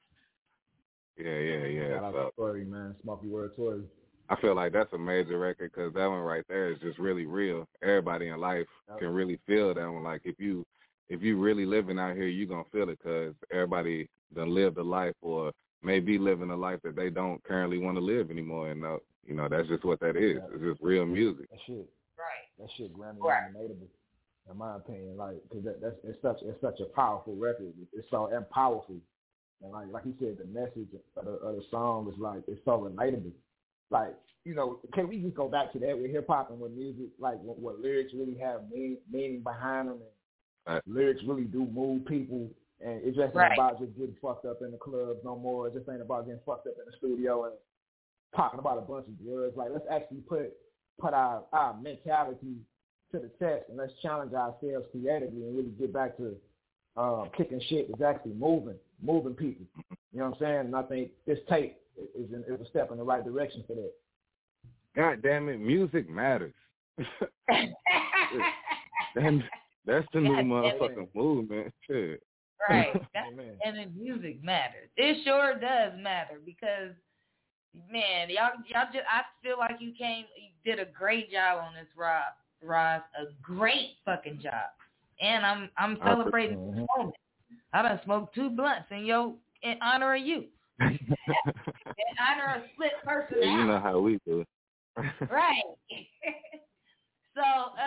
Yeah. Shout out to Tori, man. Smoky World Tori. I feel like that's a major record because that one right there is just really real. Everybody in life can really feel that one. Like if you really living out here, you gonna feel it because everybody done lived a life or may be living a life that they don't currently want to live anymore. And that's just what that is. It's just real music. That shit Grammy nominatable, in my opinion. Like, cause it's such a powerful record. It's so powerful, and like you said, the message of the song is like it's so relatable. Like, can we just go back to that with hip hop and with music? Like, what lyrics really have meaning behind them, and lyrics really do move people. And it just ain't about just getting fucked up in the club no more. It just ain't about getting fucked up in the studio and talking about a bunch of drugs. Like, let's actually put our mentality to the test and let's challenge ourselves creatively and really get back to kicking shit that's actually moving people. You know what I'm saying? And I think this tape is a step in the right direction for that. God damn it, music matters. That's the new motherfucking movement. Shit. Right. And the music matters. It sure does matter because, man, y'all just, I feel like you did a great job on this, Roz. A great fucking job. And I'm celebrating this moment. I done smoked 2 blunts in honor of you. In honor of split personality. Yeah, you know how we do. Right. So,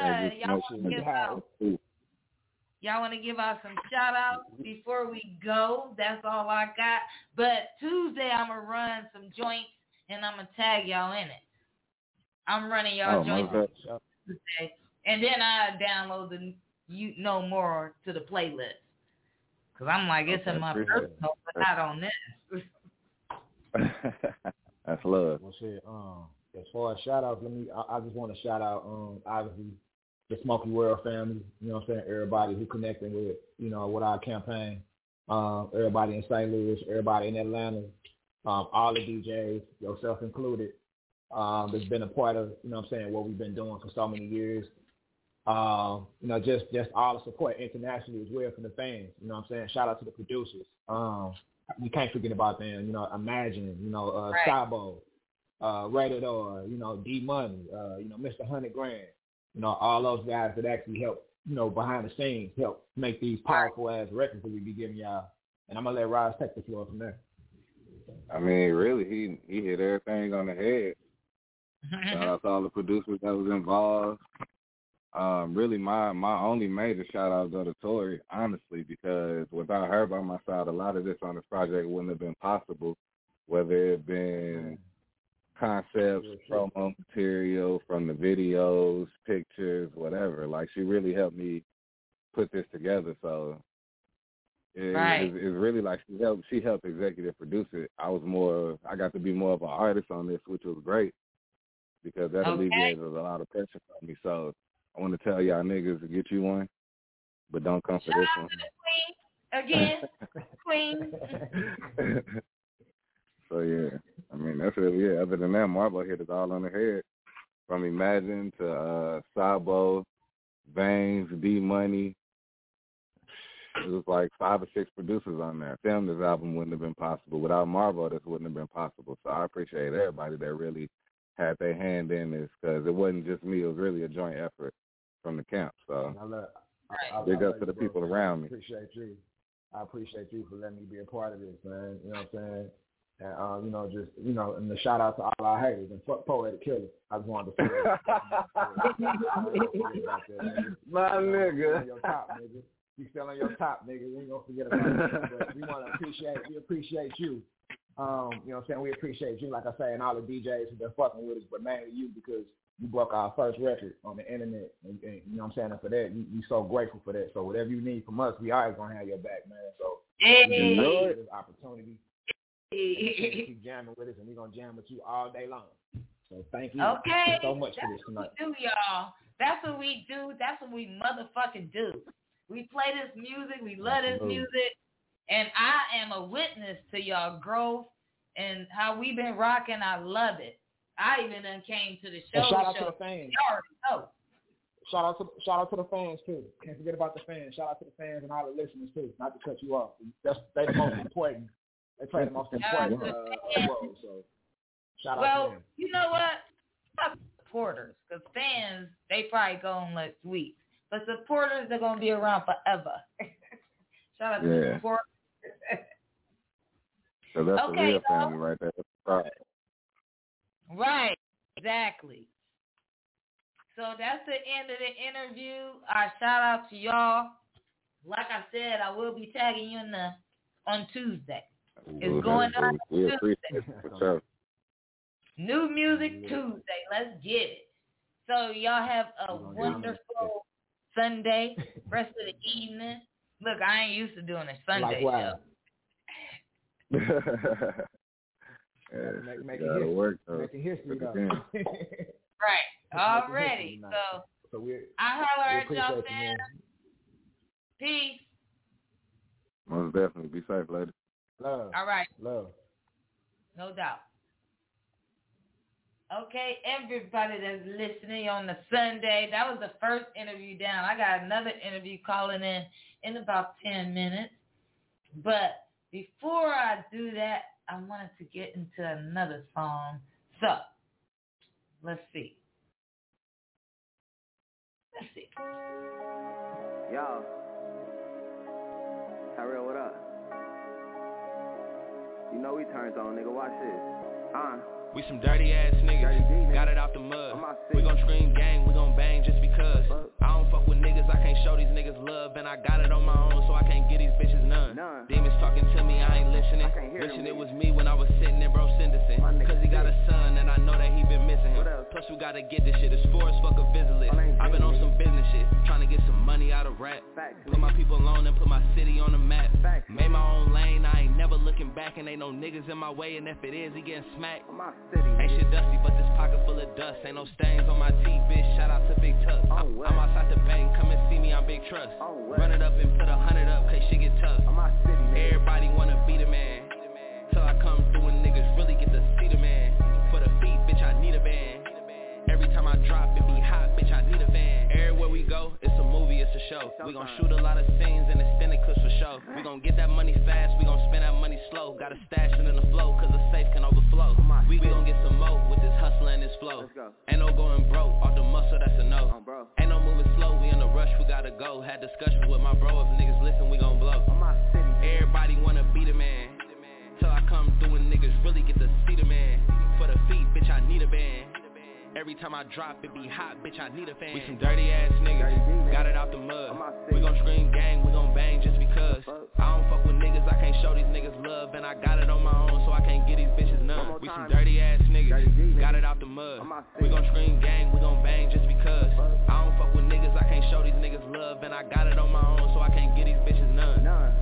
y'all want to give out some shout-outs before we go? That's all I got. But Tuesday, I'm going to run some joints, and I'm going to tag y'all in it. I'm running y'all joints Tuesday. And then I download the No More to the playlist. Because I'm like, it's in my personal, but not on this. That's love. Well, shit, as far as shout outs, I just want to shout out obviously the Smokey World family, you know what I'm saying, everybody who connected with, you know, with our campaign. Everybody in St. Louis, everybody in Atlanta, all the DJs, yourself included, that's been a part of, you know what I'm saying, what we've been doing for so many years. You know, just all the support internationally as well from the fans, you know what I'm saying? Shout out to the producers. We can't forget about them, you know, Imagine, you know, Sabo, Rated R, you know, D-Money, you know, Mr. 100 Grand, you know, all those guys that actually help, you know, behind the scenes, help make these powerful ass records that we be giving y'all. And I'm gonna let Roz take the floor from there. I mean, really, he hit everything on the head. Shout out to all the producers that was involved. Really, my only major shout out go to Tori, honestly, because without her by my side, a lot of this on this project wouldn't have been possible. Whether it been concepts, promo material, from the videos, pictures, whatever. Like, she really helped me put this together. So it's really like she helped executive produce it. I got to be more of an artist on this, which was great because that alleviated a lot of pressure from me. So I want to tell y'all niggas to get you one, but don't come for this one. Again, Queen. So, yeah, I mean, that's it. Yeah, other than that, Marbo hit it all on the head. From Imagine to Sabo, Veins, D-Money. It was like 5 or 6 producers on there. Film this album wouldn't have been possible. Without Marbo, this wouldn't have been possible. So I appreciate everybody that really had their hand in this because it wasn't just me. It was really a joint effort from the camp. So big up to the people around me. I appreciate you for letting me be a part of this, man. You know what I'm saying? And, you know, just, you know, and the shout out to all our haters and fuck Poetic Killer. I just wanted to say that. My nigga. Your top, nigga. You still on your top, nigga. We ain't gonna forget about it. But we appreciate you. You know what I'm saying? We appreciate you, like I say, and all the DJs who've been fucking with us, but mainly you because you broke our first record on the internet. And you know what I'm saying? And for that, you so grateful for that. So whatever you need from us, we always gonna have your back, man. So we just this opportunity. Keep jamming with us, and we're gonna jam with you all day long. So thank you so much for this tonight. That's what we do, y'all. That's what we do. That's what we motherfucking do. We play this music. We love this music, and I am a witness to y'all growth and how we've been rocking. I love it. I even done came to the show. And shout out to the fans. Y'all already know. Shout out to the fans too. Can't forget about the fans. Shout out to the fans and all the listeners too. Not to cut you off. They the most important. They play the most important role. So shout out to them. You know what? Fuck supporters, because fans, they probably go on next week. But supporters, they're gonna be around forever. Shout out to the supporters. So that's the real family right there. Right, exactly. So that's the end of the interview. Our shout out to y'all. Like I said, I will be tagging you on Tuesday. It's going on Tuesday. New Music Tuesday. Let's get it. So y'all have a wonderful Sunday, rest of the evening. Look, I ain't used to doing a Sunday show. Making history though. Right, already. So I holler at y'all, fans. Peace. Most definitely. Be safe, lady. Love. All right. Love. No doubt. Okay, everybody that's listening on the Sunday, that was the first interview down. I got another interview calling in about 10 minutes. But before I do that, I wanted to get into another song. So, let's see. Yo. Tyrell, what up? You know we turned on, nigga. Watch this. We some dirty ass niggas, got it out the mud. We gon' scream gang, we gon' bang just because. I don't fuck with niggas, I can't show these niggas love. And I got it on my own, so I can't get these bitches none. Demons talking to me, I ain't listening. Wishing it was me when I was sitting in bro Sanderson. Cause he got a son and I know that he been missing him. plus we gotta get this shit. It's force, fuck a visit list. I've been on some business shit, trying to get some money out of rap. Put my people on and put my city on the map. Made my own lane, I ain't never looking back. And ain't no niggas in my way, and if it is, he getting smacked. Ain't shit dusty, but this pocket full of dust. Ain't no stains on my teeth, bitch, shout out to Big Tuck. I'm outside the bank, come and see me, I'm Big Trust. Run it up and put 100 up, cause shit get tough. Everybody wanna be the man. Till I come through and niggas really get to see the man. For the feet, bitch, I need a band. Every time I drop, it be hot, bitch, I need a van. Everywhere we go, it's a movie, it's a show. We gon' shoot a lot of scenes and extended clips for show. We gon' get that money fast, we gon' spend that money slow. Gotta stash it in the flow, cause the safe can overflow. We gon' get some more with this hustle and this flow. Ain't no going broke, off the muscle, that's a no. Ain't no moving slow, we in a rush, we gotta go. Had discussions with my bro, if niggas listen, we gon' blow. Everybody wanna be the man. Till I come through and niggas really get to see the man. For the feet, bitch, I need a band. Every time I drop, it be hot, bitch, I need a fan. We some dirty ass niggas, got it out the mud. We gon' scream gang, we gon' bang just because. I don't fuck with niggas, I can't show these niggas love. And I got it on my own, so I can't get these bitches none. We some dirty ass niggas, got it out the mud. We gon' scream gang, we gon' bang just because. I don't fuck with niggas, I can't show these niggas love. And I got it on my own, so I can't get these bitches none.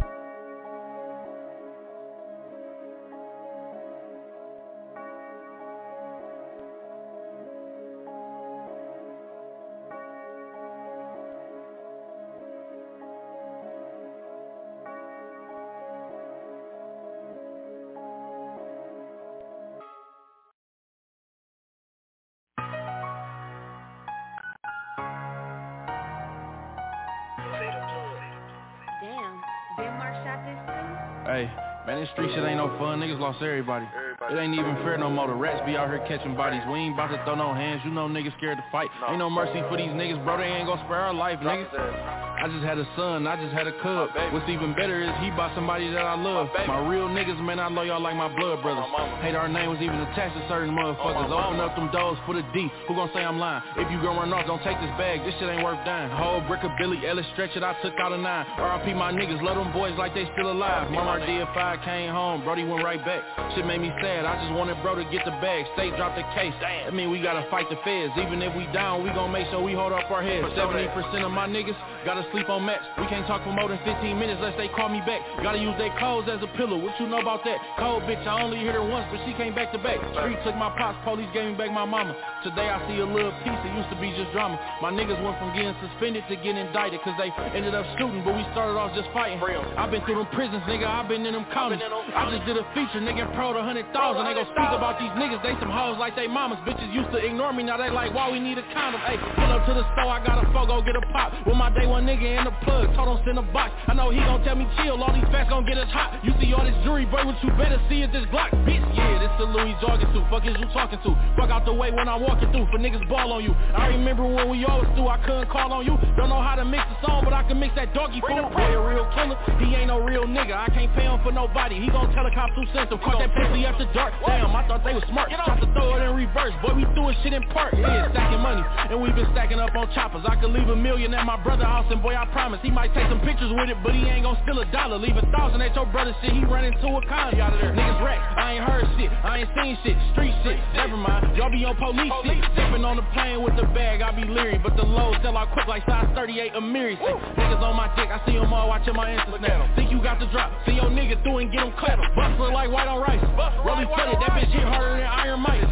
Hey, man, this street shit ain't no fun. Niggas lost everybody. It ain't even fair no more. The rats be out here catching bodies. We ain't about to throw no hands. You know niggas scared to fight. Ain't no mercy for these niggas, bro. They ain't gonna spare our life, niggas. I just had a son, I just had a cub. What's even better is he by somebody that I love. My real niggas, man, I love y'all like my blood brothers. Hate our name was even attached to certain motherfuckers. Open up them doors for the D. Who gon' say I'm lying? If you gon' run off, don't take this bag. This shit ain't worth dying. Whole brick of Billy Ellis, stretch it, I took out a 9. R.I.P. my niggas, love them boys like they still alive. Mama did 5, came home, Brody went right back. Shit made me sad, I just wanted bro to get the bag. State dropped the case, that mean we gotta fight the feds. Even if we down, we gon' make sure we hold up our heads. 70% of my niggas gotta sleep on mats. We can't talk for more than 15 minutes unless they call me back. Gotta use their clothes as a pillow. What you know about that? Cold bitch, I only hit her once, but she came back to back. Street took my pops, police gave me back my mama. Today I see a little piece, it used to be just drama. My niggas went from getting suspended to getting indicted, cause they ended up shooting, but we started off just fighting. I've been through them prisons, nigga, I've been in them counties. I just did a feature, nigga, pro to 100,000. They gon' speak about these niggas, they some hoes like they mamas. Bitches used to ignore me, now they like, why we need a condom? Ayy, pull up to the store, I got a go get a pop. With my day one nigga in the plug, told him send a box. I know he gon' tell me chill, all these facts gon' get us hot. You see all this jewelry, boy, what you better see is this Glock. Bitch, yeah, this the Louis jogging suit. Fuck is you talking to? Fuck out the way when I'm walking through, for niggas ball on you. I remember when we always through, I couldn't call on you. Don't know how to mix the song, but I can mix that doggy food. Boy, a real killer, he ain't no real nigga. I can't pay him for nobody, he gon' tell a cop who sent him. Caught that pussy after dark, damn, I thought they was smart. Tried to throw it in reverse, boy, we doing shit in park. Yeah, stacking money, and we been stacking up on choppers. I could leave $1 million at my brother's house, and boy, I promise, he might take some pictures with it, but he ain't gon' steal $1. Leave 1,000 at your brother shit, he run into a con. Niggas racks, I ain't heard shit, I ain't seen shit, street shit, never mind. Y'all be on police shit, stepping on the plane with the bag, I be leery, but the load sell out quick like size 38 Amiri. Niggas on my dick, I see them all watching my Insta snap. Think you got the drop, see your nigga through and get him clapped. Bust look like white on rice, Rolly flooded, that bitch hit harder than Iron Mike.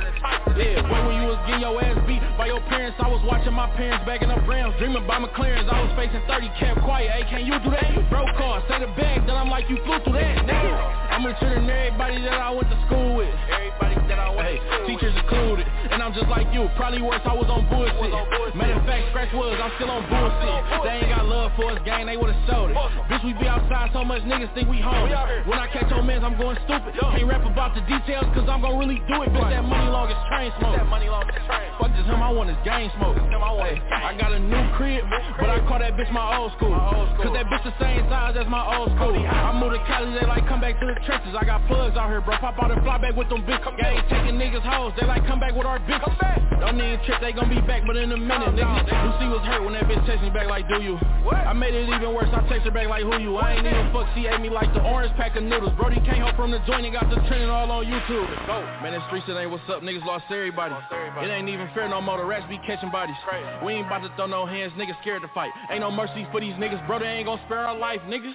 Yeah, boy, when you was getting your ass beat by your parents, I was watching my parents bagging up grams, dreaming about McLarens. I was facing 30, kept quiet. Hey, can you do that? Bro car, say the bag, then I'm like, you flew through that, nigga. I'm richer than everybody that I went to school with. Everybody that I went to school with. Teachers included. And I'm just like you, probably worse, I was on bullshit. Matter of fact, scratch was, I'm still on bullshit. They ain't got love for us, gang, they would've showed it. Bitch, we be outside so much, niggas think we home. When I catch your mans, I'm going stupid. Can't rap about the details, cause I'm gon' really do it. Bitch, that money long as train smoke. Fuck just him, I want his gang smoke. Hey, I got a new crib, but I call that bitch my old school. Cause that bitch the same size as my old school. I moved to Cali, they like come back to the trenches. I got plugs out here, bro, pop out and fly back with them bitch. Gang taking niggas hoes, they like come back with our bitch. Don't need a trip, they gon' be back, but in a minute, nigga. Lucy was hurt when that bitch text me back like, do you? I made it even worse, I text her back like, who knew you. I ain't even fuck, she ate me like the orange pack of noodles. Brody came home from the joint and got the trending all on YouTube. Let's go. Man, that street shit ain't what's up, niggas lost everybody. It ain't even fair no more, the rats be catching bodies. We ain't about to throw no hands, niggas scared to fight. Ain't no mercy for these niggas, bro, they ain't gon' spare our life, niggas.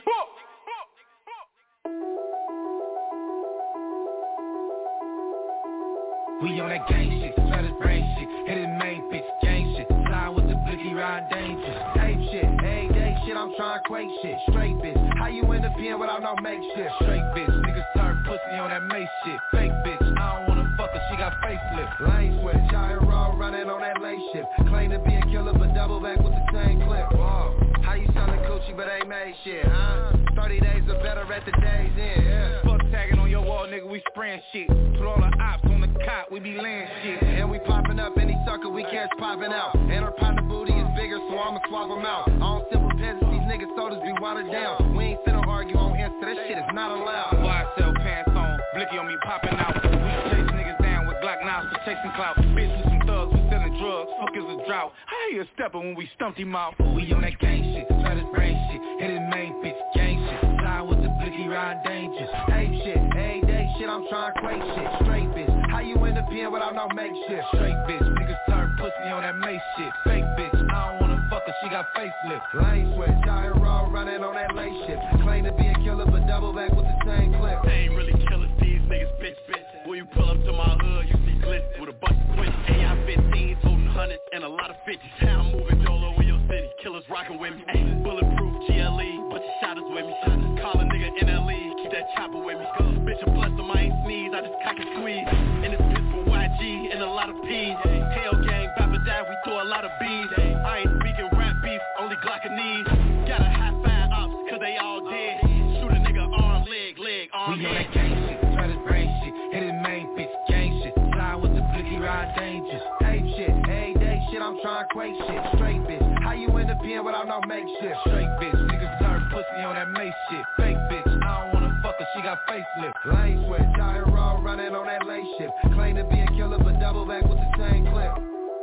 We on that gang shit, try to brain shit, hit it main bitch, gang shit, fly with the blicky ride dangerous. Tape shit, every day shit, I'm trying to quake shit, straight bitch, how you in the pen without no makeshift? Straight bitch, niggas turn pussy on that mace shit, fake bitch, I don't wanna fuck her, she got facelift. Lane switch, out here raw, running on that late shift, claim to be a killer but double back with the same clip. Whoa, how you selling coochie but ain't made shit, huh? 30 days or better at the day's end, yeah. Fuck tagging on your wall, nigga, we spraying shit, put all the ops on the cop, we be laying shit. And we popping up any sucker we catch popping out. And our partner booty is bigger, so I'ma swap them out. All simple peasants, these niggas sodas be watered down. We ain't finna argue on Insta, that shit is not allowed. Why I sell pants on, blicky on me popping out. We chase niggas down with Glock 9s for chasing clout. Bitch with some thugs, we selling drugs, fuck is a drought. I hear a stepper when we stumped him out. We on that gang shit, try to brain shit, hit it main bitch, gang shit. Fly with the blicky ride dangerous. Ape shit, every day shit, I'm trying to quake shit, straight bitch. How you in the pen without no makeshift? Straight bitch, niggas turn pussy on that mace shit. Fake bitch, I don't wanna fuck her, she got facelift. Lane switch, out here raw, running on that late shit. Claim to be a killer, but double back with the same clip. They ain't really killers, these niggas bitch. When you pull up to my hood, you see glitz with a bunch of twins. AI-15s, holding hundreds, and a lot of 50s. How I'm moving Dolo in your city, killers rockin' with me. Ay, bulletproof GLE, bunch of shotters with me. Call a nigga NLE, keep that chopper with me. Bitch, a plus of I ain't sneeze, I just cock and squeeze. And it's bitch for YG and a lot of P's. Hell gang, Papa die, we throw a lot of B's. I ain't speaking rap beef, only Glock and knees. Got a high five ops, cause they all dead. Shoot a nigga arm, leg, arm, we on that gang shit, try to brain shit, hit it main bitch, gang shit. Fly with the blicky ride dangerous. Ape shit, every day shit, I'm trying to quake shit, straight bitch. How you in the pen without no makeshift? Straight bitch, niggas turn pussy on that mace shit. Fake bitch, I don't wanna fuck her, she got facelift. Lane switch, out here raw, running on that late shit. Claim to be a killer but double back with the same clip.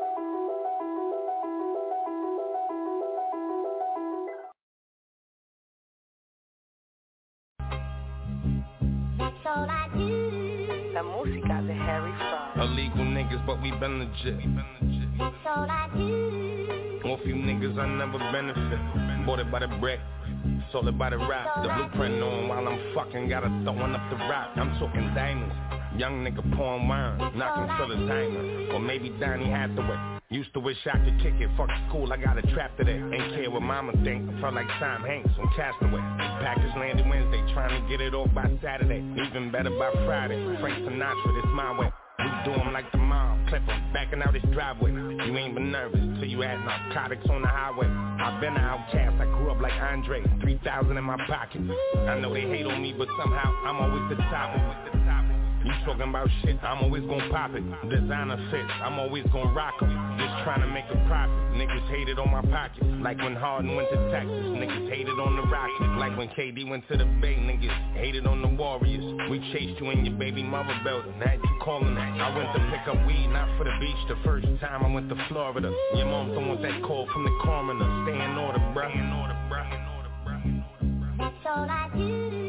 That's all I do. La música de Harry Fraud. Illegal niggas, but we been legit. That's all I do. More few niggas I never benefit. Bought it by the brick, sold it by the rock. The blueprint on while I'm fucking, gotta throwing up the rock. I'm talking diamonds. Young nigga pouring wine, knocking for the diamond. Or maybe Donnie Hathaway. Used to wish I could kick it, fuck school, I got a trap today. Ain't care what mama think, I felt like Tom Hanks on Castaway. Package landed Wednesday, trying to get it off by Saturday. Even better by Friday, Frank Sinatra, this my way. We do 'em like the mob, clip 'em, backing out his driveway. You ain't been nervous till you had narcotics on the highway. I've been an outcast, I grew up like Andre, 3,000 in my pocket. I know they hate on me, but somehow I'm always the topic. You talking about shit, I'm always gon' pop it. Designer fits, I'm always gon' rock 'em. Just trying to make a profit. Niggas hated on my pockets, like when Harden went to Texas. Niggas hated on the Rockets, like when KD went to the Bay. Niggas hated on the Warriors. We chased you in your baby mother building, now you calling that. I went to pick up weed, not for the beach. The first time I went to Florida. Your mom don't want that call from the coroner. Stay in order, bruh. That's all I do.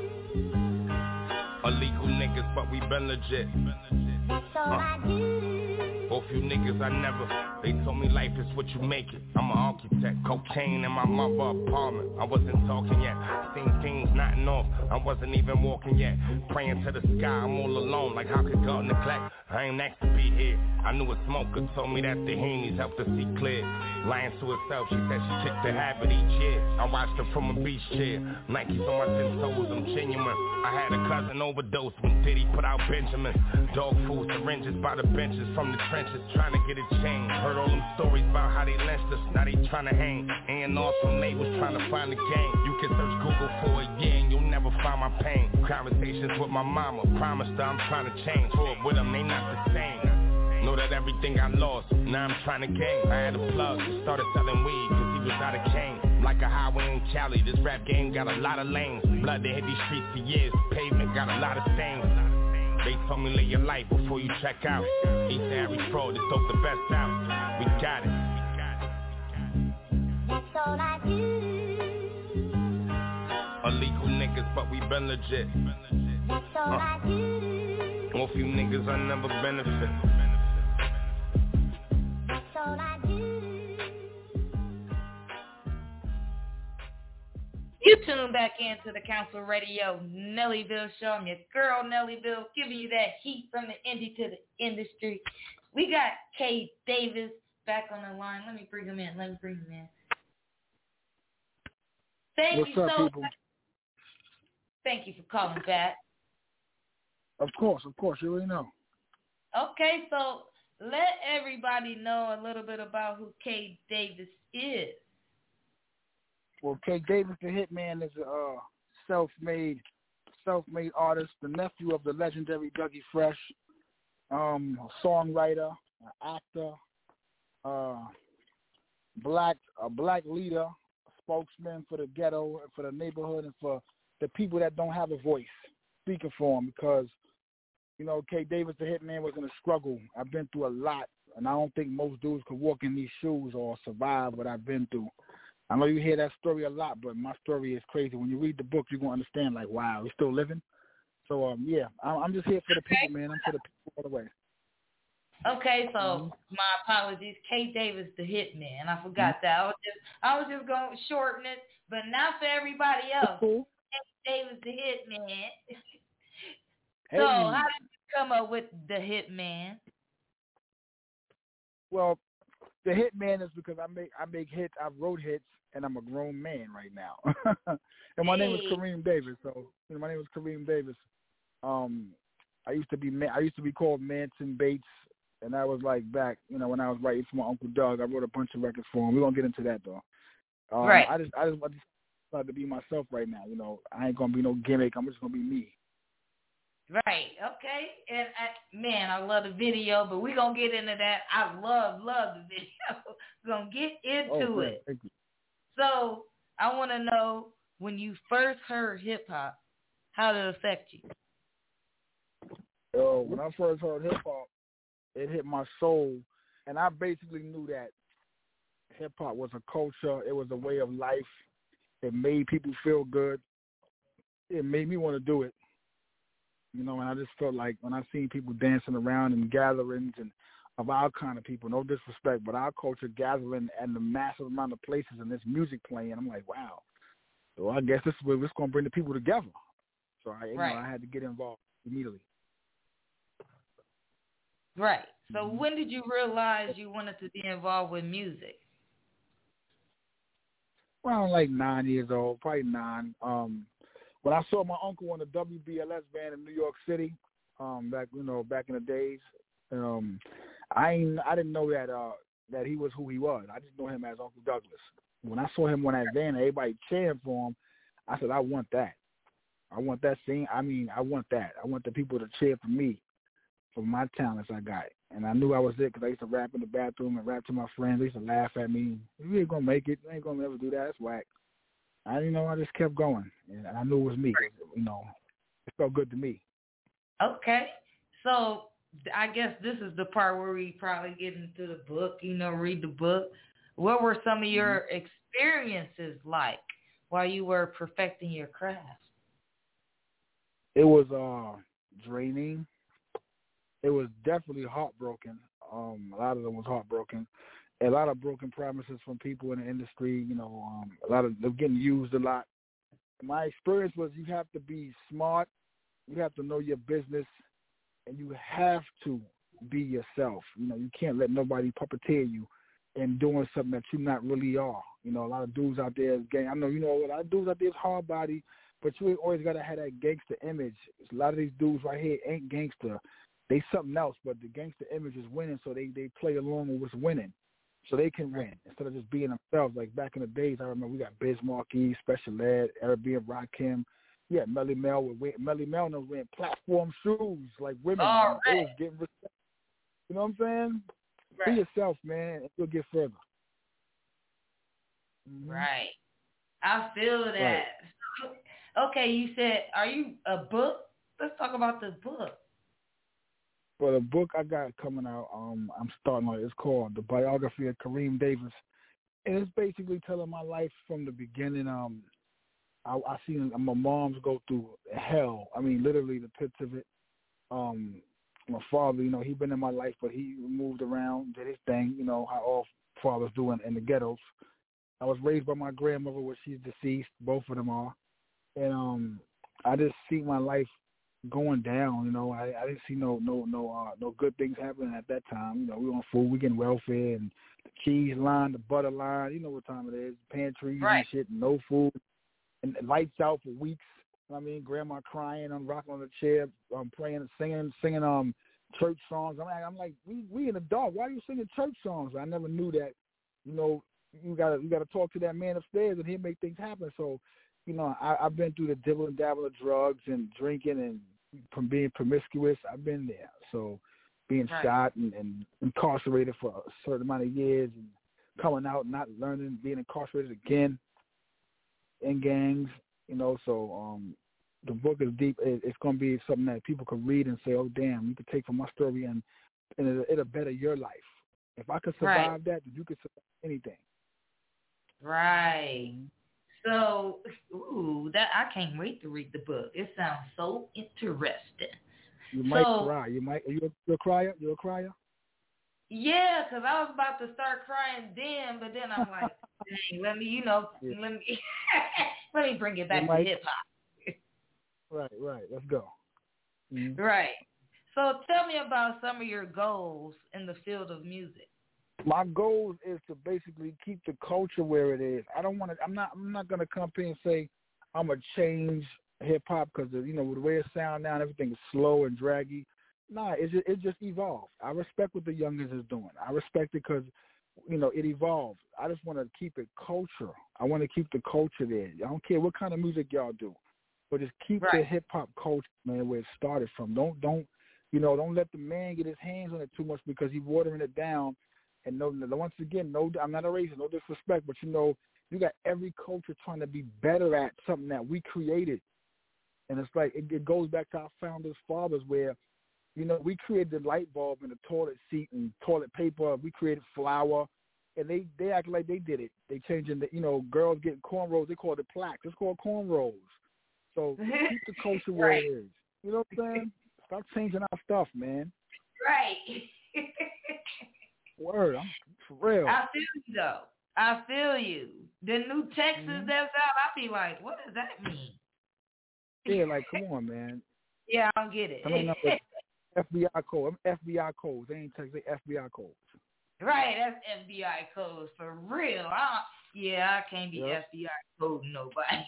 Illegal niggas, but we been legit. That's all I do. Both you niggas I never. They told me life is what you make it. I'm an architect, cocaine in my mother apartment. I wasn't talking yet. Seen things knotting off. I wasn't even walking yet. Praying to the sky, I'm all alone. Like how could God neglect? I ain't asked to be here. I knew a smoker told me that the Heenies helped her see clear. Lying to herself, she said she kicked the habit each year. I watched her from a beach chair. Nikes on my 10 toes, I'm genuine. I had a cousin overdose when Diddy put out Benjamin. Dog food syringes by the benches from the trenches, trying to get it changed. Heard all them stories about how they lynched us, now they trying to hang. A&R from labels trying to find the game. You can search Google for a year and you'll never find my pain. Conversations with my mama, promised her I'm trying to change. Grew up with them, they not the same. Know that everything I lost, now I'm trying to gain. I had a plug, started selling weed cause he was out of cane. Like a highway in Cali, this rap game got a lot of lanes. Blood that hit these streets for years, pavement got a lot of stains. They told me live your life before you check out. East Harry Fraud, this dope the best out. We got it. That's all I do. niggas, but we been legit. That's all I do. On a few niggas I never benefit. That's all I do. You tune back into the Council Radio Nellyville Show. I'm your girl Nellyville, giving you that heat from the indie to the industry. We got K Davis back on the line. Let me bring him in. Thank you so much. Thank you for calling back. Of course. You already know. Okay, so let everybody know a little bit about who K Davis is. Well, K Davis the Hitman is a self-made artist, the nephew of the legendary Dougie Fresh, a songwriter, an actor, a black leader, a spokesman for the ghetto, for the neighborhood, and for the people that don't have a voice, speaking for them. Because, you know, K Davis the Hitman was in a struggle. I've been through a lot, and I don't think most dudes could walk in these shoes or survive what I've been through. I know you hear that story a lot, but my story is crazy. When you read the book, you're going to understand, like, wow, we're still living. So, yeah, I'm just here for the people, man. I'm for the people all the way. Okay, so my apologies. K Davis the Hitman. I forgot that. I was just going to shorten it, but not for everybody else. Cool. K Davis the Hitman. Hey. So how did you come up with the Hitman? Well, the Hitman is because I make hits. I wrote hits, and I'm a grown man right now. And my name is Kareem Davis. So my name is Kareem Davis. I used to be called Manson Bates, and that was like back when I was writing for my Uncle Doug. I wrote a bunch of records for him. We're gonna get into that though. Right. I just started to be myself right now. I ain't gonna be no gimmick. I'm just gonna be me. Right. Okay. And I love the video, but we're going to get into that. I love the video. We're going to get into it. Thank you. So I want to know, when you first heard hip-hop, how did it affect you? When I first heard hip-hop, it hit my soul. And I basically knew that hip-hop was a culture. It was a way of life. It made people feel good. It made me want to do it. And I just felt like when I seen people dancing around in gatherings and of our kind of people, no disrespect, but our culture gathering and the massive amount of places and this music playing, I'm like, wow. So I guess this is where it's going to bring the people together. So I had to get involved immediately. Right. So when did you realize you wanted to be involved with music? Around like 9 years old, probably 9. When I saw my uncle on the WBLS band in New York City, back in the days, I didn't know that he was who he was. I just know him as Uncle Douglas. When I saw him on that van, everybody cheering for him. I said, I want that. I want that scene. I want that. I want the people to cheer for me, for my talents I got. And I knew I was it because I used to rap in the bathroom and rap to my friends. They used to laugh at me. You ain't gonna make it. You ain't gonna never do that. That's whack. I just kept going, and I knew it was me. It felt good to me. Okay, so I guess this is the part where we probably get into the book. Read the book. What were some of your experiences like while you were perfecting your craft? It was draining. It was definitely heartbroken. A lot of them was heartbroken. A lot of broken promises from people in the industry, a lot of them getting used a lot. My experience was you have to be smart, you have to know your business, and you have to be yourself. You can't let nobody puppeteer you and doing something that you not really are. A lot of dudes out there is gang. I know, a lot of dudes out there is hard body, but you ain't always got to have that gangster image. A lot of these dudes right here ain't gangster. They something else, but the gangster image is winning, so they play along with what's winning. So they can win instead of just being themselves. Like back in the days, I remember we got Biz Markie, Special Ed, Eric B. and Rakim. Yeah, Melly Mel was wearing platform shoes like women. Oh, They was getting respect. You know what I'm saying? Right. Be yourself, man, and you'll get further. Right. I feel that. Right. Okay, you said, are you a book? Let's talk about the book. For the book I got coming out, I'm starting on it. It's called The Biography of Kareem Davis. And it's basically telling my life from the beginning. I seen my moms go through hell. I mean, literally the pits of it. My father, you know, he been in my life, but he moved around, did his thing, you know, how all fathers do in the ghettos. I was raised by my grandmother, which she's deceased. Both of them are. And I just see my life going down. You know, I didn't see no good things happening at that time. You know, we on food, we getting welfare and the cheese line, the butter line. You know what time it is? Pantries and shit, no food, and the lights out for weeks. I mean, grandma crying, I'm rocking on the chair, praying, singing church songs. I'm like, we in the dark. Why are you singing church songs? I never knew that. You know, you gotta talk to that man upstairs, and he'll make things happen. So, you know, I've been through the dibble and dabble of drugs and drinking and from being promiscuous. I've been there. So, being shot and incarcerated for a certain amount of years and coming out, not learning, being incarcerated again in gangs. You know, so the book is deep. It's going to be something that people can read and say, oh, damn, you could take from my story and it'll better your life. If I could survive that, then you could survive anything. Right. So, that I can't wait to read the book. It sounds so interesting. You might cry. You might. Are you a crier? You a crier? Yeah, because I was about to start crying then, but then I'm like, dang, let me let me bring it back to hip hop. Right. Let's go. Mm-hmm. Right. So tell me about some of your goals in the field of music. My goal is to basically keep the culture where it is. I don't want to. I'm not going to come here and say I'm gonna change hip hop because you know the way it sounds now, everything is slow and draggy. Nah, it just evolved. I respect what the youngins is doing. I respect it because, you know, it evolved. I just want to keep it culture. I want to keep the culture there. I don't care what kind of music y'all do, but just keep the hip hop culture, man, where it started from. Don't let the man get his hands on it too much because he's watering it down. And once again, I'm not a racist, no disrespect, but you know, you got every culture trying to be better at something that we created, and it's like it goes back to our founders' fathers where. You know, we created the light bulb and the toilet seat and toilet paper. We created flour, and they act like they did it. They changing the, you know, girls getting cornrows. They call it plaques. It's called cornrows. So keep the culture where it is. You know what I'm saying? Stop changing our stuff, man. Right. Word, I'm for real. I feel you, though. I feel you. The new Texas that's out, I be like, what does that mean? Yeah, like, come on, man. Yeah, I don't get it. FBI code. FBI codes. They ain't text. They FBI codes. Right, that's FBI codes for real. I can't be FBI coding nobody.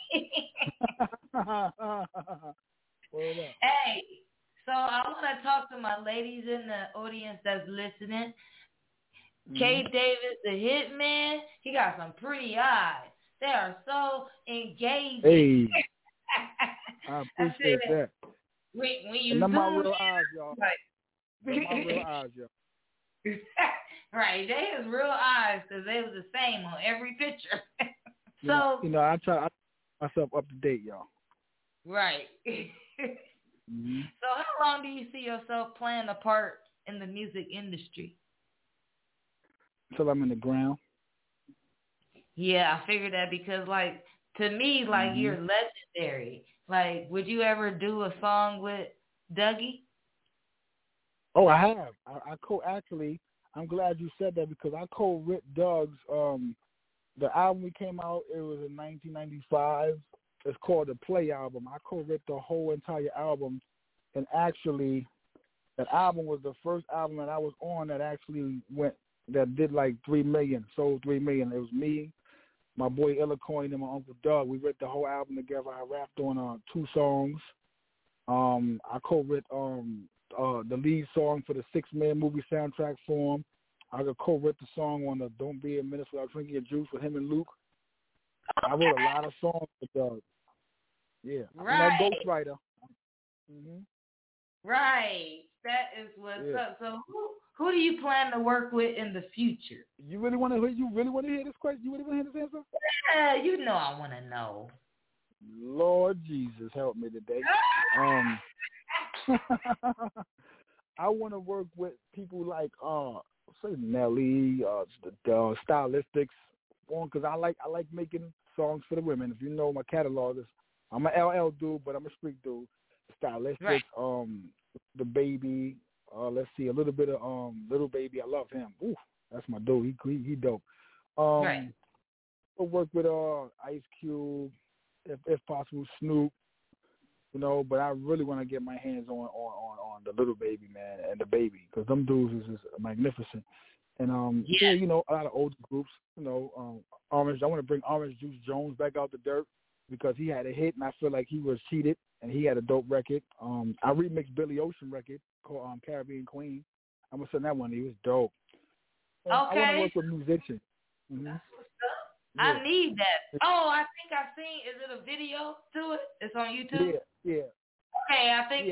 Hey, so I want to talk to my ladies in the audience that's listening. K. Davis, the hitman, he got some pretty eyes. They are so engaging. Hey, I appreciate that. When you and my real eyes, y'all. Right. My real eyes, y'all. Right, they his real eyes because they was the same on every picture. So you know, I try myself up to date, y'all. Right. So how long do you see yourself playing a part in the music industry? Until I'm in the ground. Yeah, I figured that because, like, to me, like, you're legendary. Like, would you ever do a song with Dougie? Oh, I have. Actually, I'm glad you said that because I co-wrote Doug's, the album we came out, it was in 1995. It's called the Play album. I co-wrote the whole entire album, and actually, that album was the first album that I was on that did like 3 million, sold 3 million. It was me, my boy Illa Coin, and my Uncle Doug. We wrote the whole album together. I rapped on 2 songs. I co-wrote the lead song for the 6-Man movie soundtrack for him. I co-wrote the song on the Don't Be a Menace Without Drinking Your Juice with him and Luke. I wrote a lot of songs with Doug. Yeah, right. I'm a ghostwriter. Right, that is what's up. So who do you plan to work with in the future? You really want to hear this question? You really want to hear this answer? Yeah, you know I want to know. Lord Jesus, help me today. I want to work with people like say Nelly, the Stylistics, because I like making songs for the women. If you know my catalog, I'm an LL dude, but I'm a street dude. Stylistic, right. The Baby. Let's see, a little bit of Little Baby. I love him. Ooh, that's my dude. He dope. Right. I'll work with Ice Cube, if possible, Snoop. You know, but I really want to get my hands on the Little Baby, man, and the Baby, because them dudes is just magnificent. And yeah, you know, a lot of old groups. You know, Orange. I want to bring Orange Juice Jones back out the dirt because he had a hit, and I feel like he was cheated, and he had a dope record. I remixed Billy Ocean record called Caribbean Queen. I'm gonna send that one. He was dope. Okay. I want to work with musicians. Mm-hmm. That's what's up. Yeah. I need that. Oh, I think I've seen. Is it a video to it? It's on YouTube. Yeah. Okay, I think.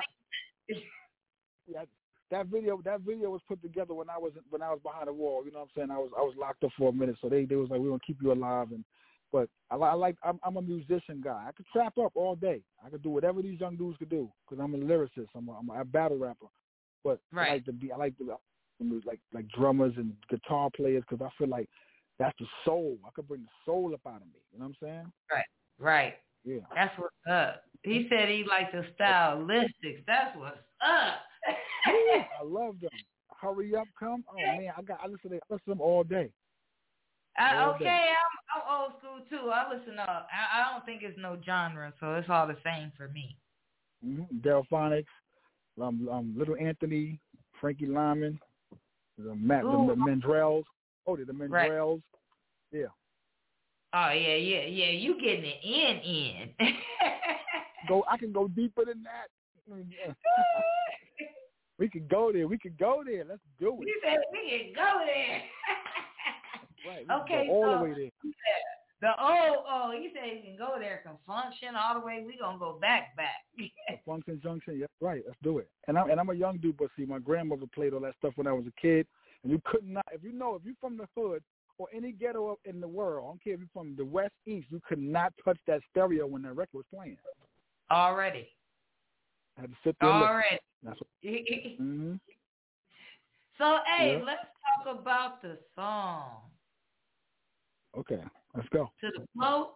Yeah, that video was put together when I was behind the wall. You know what I'm saying? I was locked up for a minute, so they was like, we're gonna keep you alive. But I'm a musician guy. I could trap up all day. I could do whatever these young dudes could do because I'm a lyricist. I'm a battle rapper. But right. I like like drummers and guitar players because I feel like that's the soul. I could bring the soul up out of me. You know what I'm saying? Right. Yeah. That's what's up. He said he liked the stylistics. That's what's up. I love them. Hurry Up, Come. Oh man, I listen to them all day. I'm old school too. I listen to. I don't think it's no genre, so it's all the same for me. Mm-hmm. Delphonics, Little Anthony, Frankie Lyman, the Mandrells. Oh, the Mandrells. Right. Yeah. Oh yeah. You getting it in. I can go deeper than that. We could go there. Let's do it. You said we can go there. Right. Okay. Go all the way there. You said you can go there, can function all the way. We gonna go back. Function Junction. Yeah, right. Let's do it. And I'm a young dude, but see, my grandmother played all that stuff when I was a kid, and you could not. If you're from the hood or any ghetto in the world, I don't care if you're from the West, East, you could not touch that stereo when that record was playing. Already. I had to sit there. Already. That's what. Mm-hmm. So, hey, let's talk about the song. Okay, let's go. To the flow.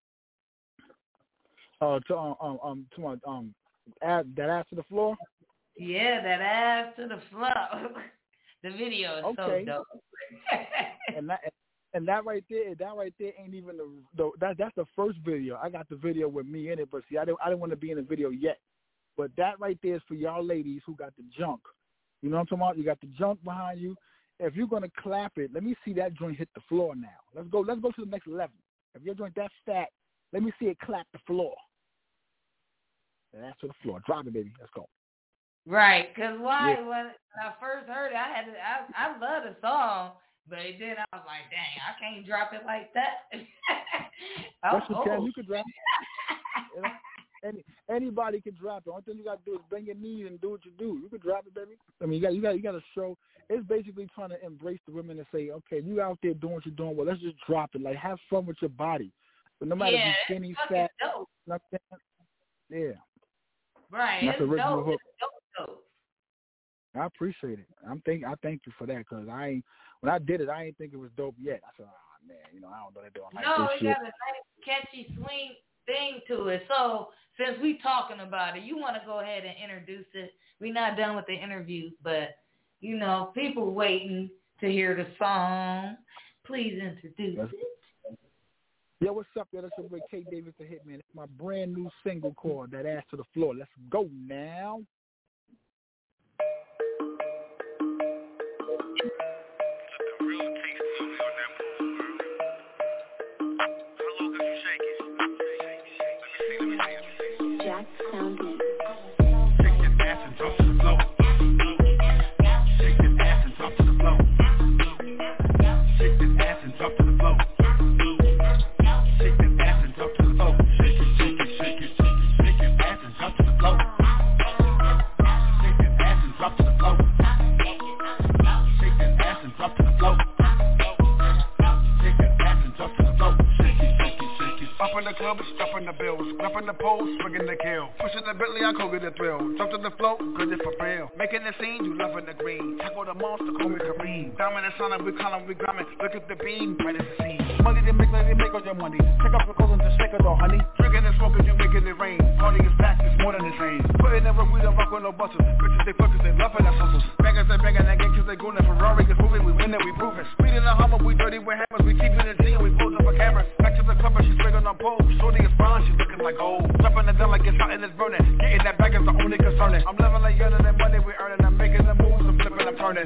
That ass to the floor. Yeah, that ass to the floor. The video is so dope. and that right there ain't even that's the first video. I got the video with me in it, but see, I didn't want to be in the video yet. But that right there is for y'all ladies who got the junk. You know what I'm talking about? You got the junk behind you. If you're gonna clap it, let me see that joint hit the floor now. Let's go to the next level. If your joint that fat, let me see it clap the floor. That's to the floor. Drop it, baby. Let's go. Right, because when I first heard it, I love the song, but then I was like, dang, I can't drop it like that. Yes, you can. You can drop it. Anybody can drop it. Only thing you got to do is bend your knees and do what you do. You can drop it, baby. I mean, you got to show. It's basically trying to embrace the women and say, okay, you out there doing what you're doing. Well, let's just drop it. Like, have fun with your body. But no matter if you're skinny, fat, nothing. Yeah. Right. That's the original hook. Dope. I appreciate it. I thank you for that because when I did it, I didn't think it was dope yet. I said, oh man, I don't know they're doing like this shit. No, it got a nice catchy swing thing to it. So since we talking about it, you want to go ahead and introduce it. We're not done with the interviews, but people waiting to hear the song. Please introduce it. Yo, what's up? That's your boy K Davis the Hitman. It's my brand new single called That Ass to the Floor. Let's go now. Up in the pole, swinging the kill. Pushing the Bentley, I could get the thrill. Jump to the float, good it for real. Making the scene, you loving the green. Tackle the monster, call me Kareem. Dominant son, we call him, we grinding. Look at the beam, right as the scene. Money to make, let it make all your money. Take up the clothes and just shake it all, honey. Drinking and smoking, you making it rain. Party is back, it's more than the same. Putting in work, we don't rock with no buses. Bitches, they focus, they love for their hustles. Bangers, they banging that game, cause they goin' Ferrari is moving, we win it, we proving. Speed in the Hummer, we dirty with hammers. We keeping it G, we posing for cameras. Back to the club, she's swinging on poles. Shorty is fine, she's looking like gold. Jumping the gun like it's hot and it's burning. Getting that back is the only concerning. I'm living like younger than money we earning. I'm making the moves, I'm flipping, I'm turning.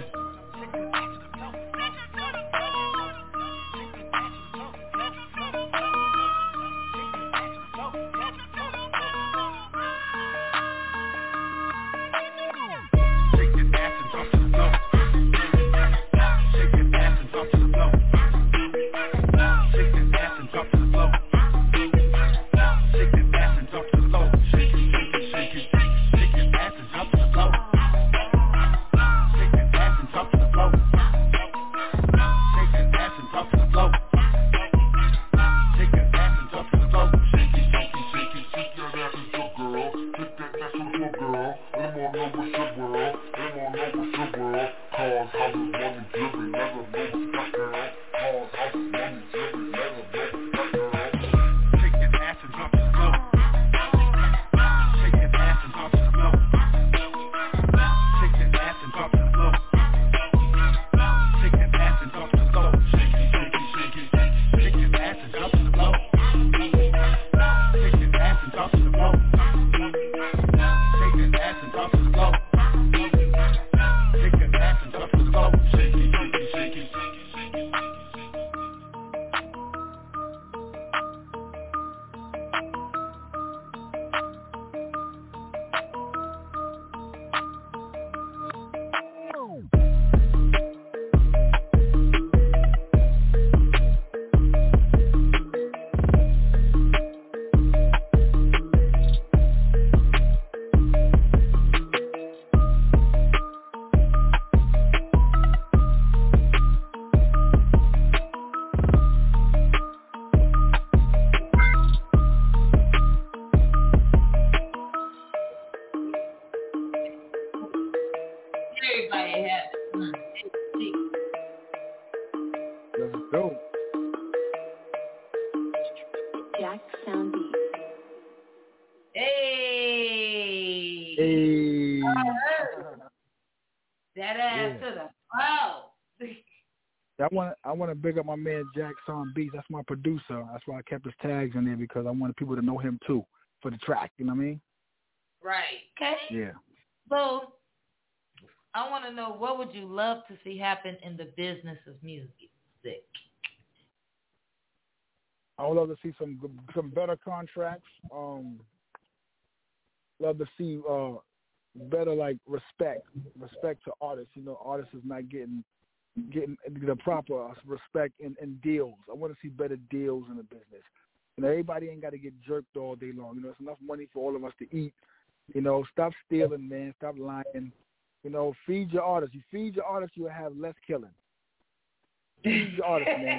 I want to big up my man Jackson Beats. That's my producer. That's why I kept his tags in there because I wanted people to know him too for the track. You know what I mean? Right. Okay. Yeah. So I want to know, what would you love to see happen in the business of music? I would love to see some better contracts. Love to see better respect to artists. You know, artists is not getting the proper respect in deals. I want to see better deals in the business. You know, everybody ain't got to get jerked all day long. You know, there's enough money for all of us to eat. You know, stop stealing, man. Stop lying. You know, feed your artists. You feed your artists, you'll have less killing. Feed your artists, man.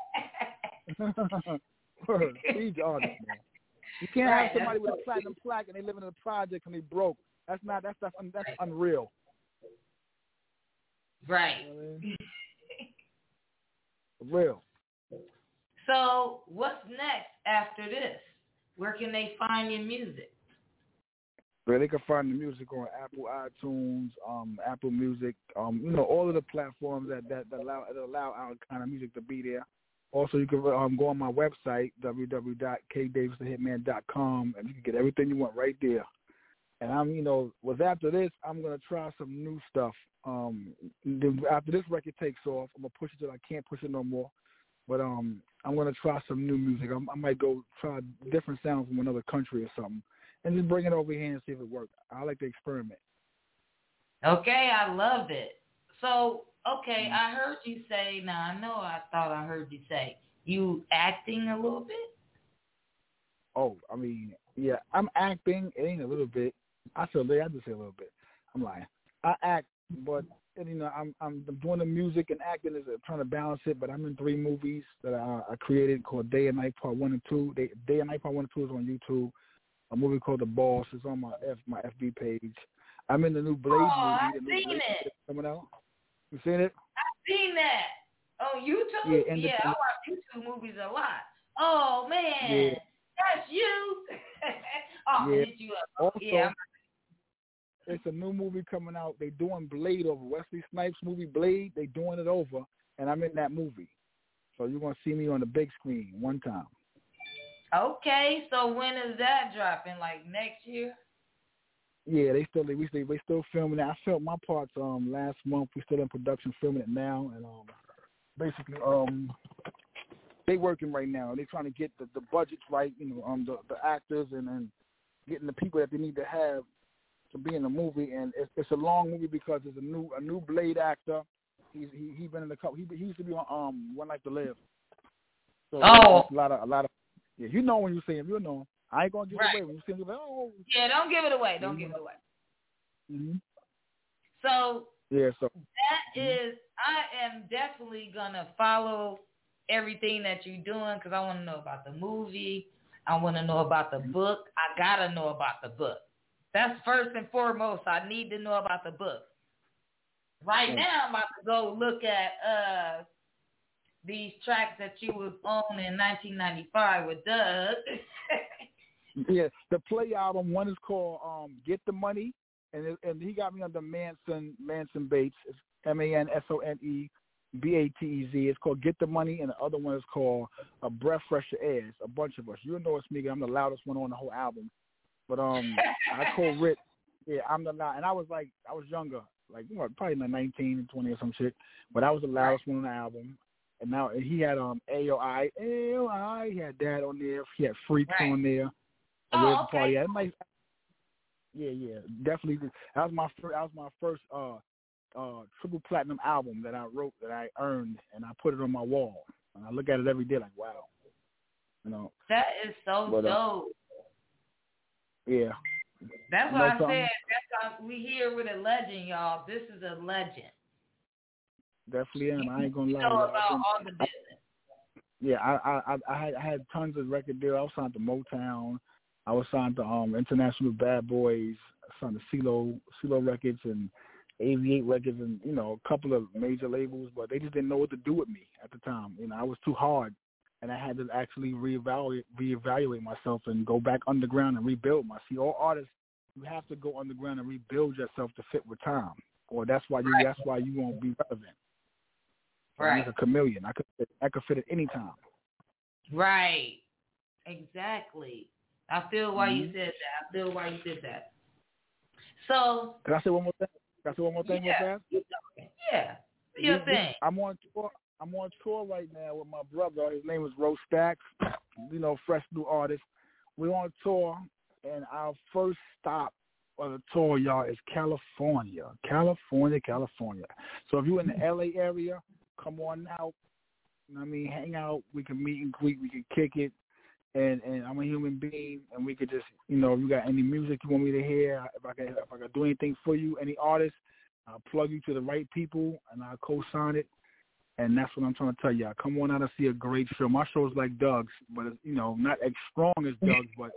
Feed your artists, man. You can't have somebody with a platinum plaque and they live in a project and they broke. That's unreal. Right. You know what I mean? Real. So what's next after this? Where can they find your music? They can find the music on Apple iTunes, Apple Music, you know, all of the platforms that allow our kind of music to be there. Also, you can go on my website, www.kdavisthehitman.com, and you can get everything you want right there. And after this, I'm going to try some new stuff. After this record takes off, I'm going to push it till I can't push it no more. But I'm going to try some new music. I might go try different sounds from another country or something and just bring it over here and see if it works. I like to experiment. Okay, I love it. So, okay, I heard you say, I thought I heard you say, you acting a little bit? Oh, I mean, yeah, I'm acting. It ain't a little bit. I just say a little bit. I'm lying. I act, but and I'm doing the music and acting is trying to balance it. But I'm in 3 movies that I created called Day and Night Part 1 and 2. Day and Night Part 1 and 2 is on YouTube. A movie called The Boss is on my FB page. I'm in the new Blade movie. I've seen it. Coming out. You seen it? I've seen that on YouTube. Yeah, I watch YouTube movies a lot. Oh man, that's you. Hit you up. Also, it's a new movie coming out. They doing Blade over. Wesley Snipes movie Blade. They doing it over, and I'm in that movie. So you're gonna see me on the big screen one time. Okay, so when is that dropping? Like next year? Yeah, they still filming it. I filmed my parts last month. We still in production filming it now, and basically they working right now. They trying to get the budgets right, the actors and getting the people that they need to have to be in the movie. And it's a long movie because there's a new Blade actor. He been in a couple. He used to be on One Life to Live. So a lot of yeah. You know when you see him, you know. I ain't gonna give it away when you see him. Like, oh. Yeah, don't give it away. Don't give it away. Mm-hmm. So that is. I am definitely gonna follow everything that you're doing because I want to know about the movie. I want to know about the book. I gotta know about the book. That's first and foremost. I need to know about the book. Right now, I'm about to go look at these tracks that you was on in 1995 with Doug. Yeah, the Play album. One is called "Get the Money," and he got me under Manson Bates. It's MANSONEBATEZ. It's called "Get the Money," and the other one is called "A Breath Fresher Air." It's a bunch of us. You know it's me. I'm the loudest one on the whole album. But I co-writ. Yeah, I'm the loud. And I was younger, like probably in the 19 and 20 or some shit. But I was the loudest one on the album. And now he had AOI. He had that on there. He had Freaks on there. Oh, okay. Party. Yeah, definitely. That was my first triple platinum album that I wrote, that I earned, and I put it on my wall. And I look at it every day like, wow. That is so dope. Yeah. That's what I said. That's why we here with a legend, y'all. This is a legend. Definitely am. I ain't gonna lie. Know about all the business. Yeah, I had tons of record deals. I was signed to Motown. I was signed to International Bad Boys. I signed to CeeLo Records and AV8 Records, and a couple of major labels. But they just didn't know what to do with me at the time. I was too hard, and I had to actually reevaluate myself and go back underground and rebuild myself. See, all artists, you have to go underground and rebuild yourself to fit with time, or that's why you won't be relevant. Right. I'm like a chameleon. I could fit at any time. Right. Exactly. I feel why you said that. So. Can I say one more thing? Yeah. Yeah. Your thing. I'm on tour right now with my brother. His name is Ro Stacks. Fresh new artist. We're on tour, and our first stop of the tour, y'all, is California. So if you're in the LA area, come on out. Hang out. We can meet and greet. We can kick it. And I'm a human being, and we could just, if you got any music you want me to hear, if I can do anything for you, any artist, I'll plug you to the right people, and I'll co-sign it. And that's what I'm trying to tell y'all. Come on out and see a great show. My show is like Doug's, but it's, not as strong as Doug's, but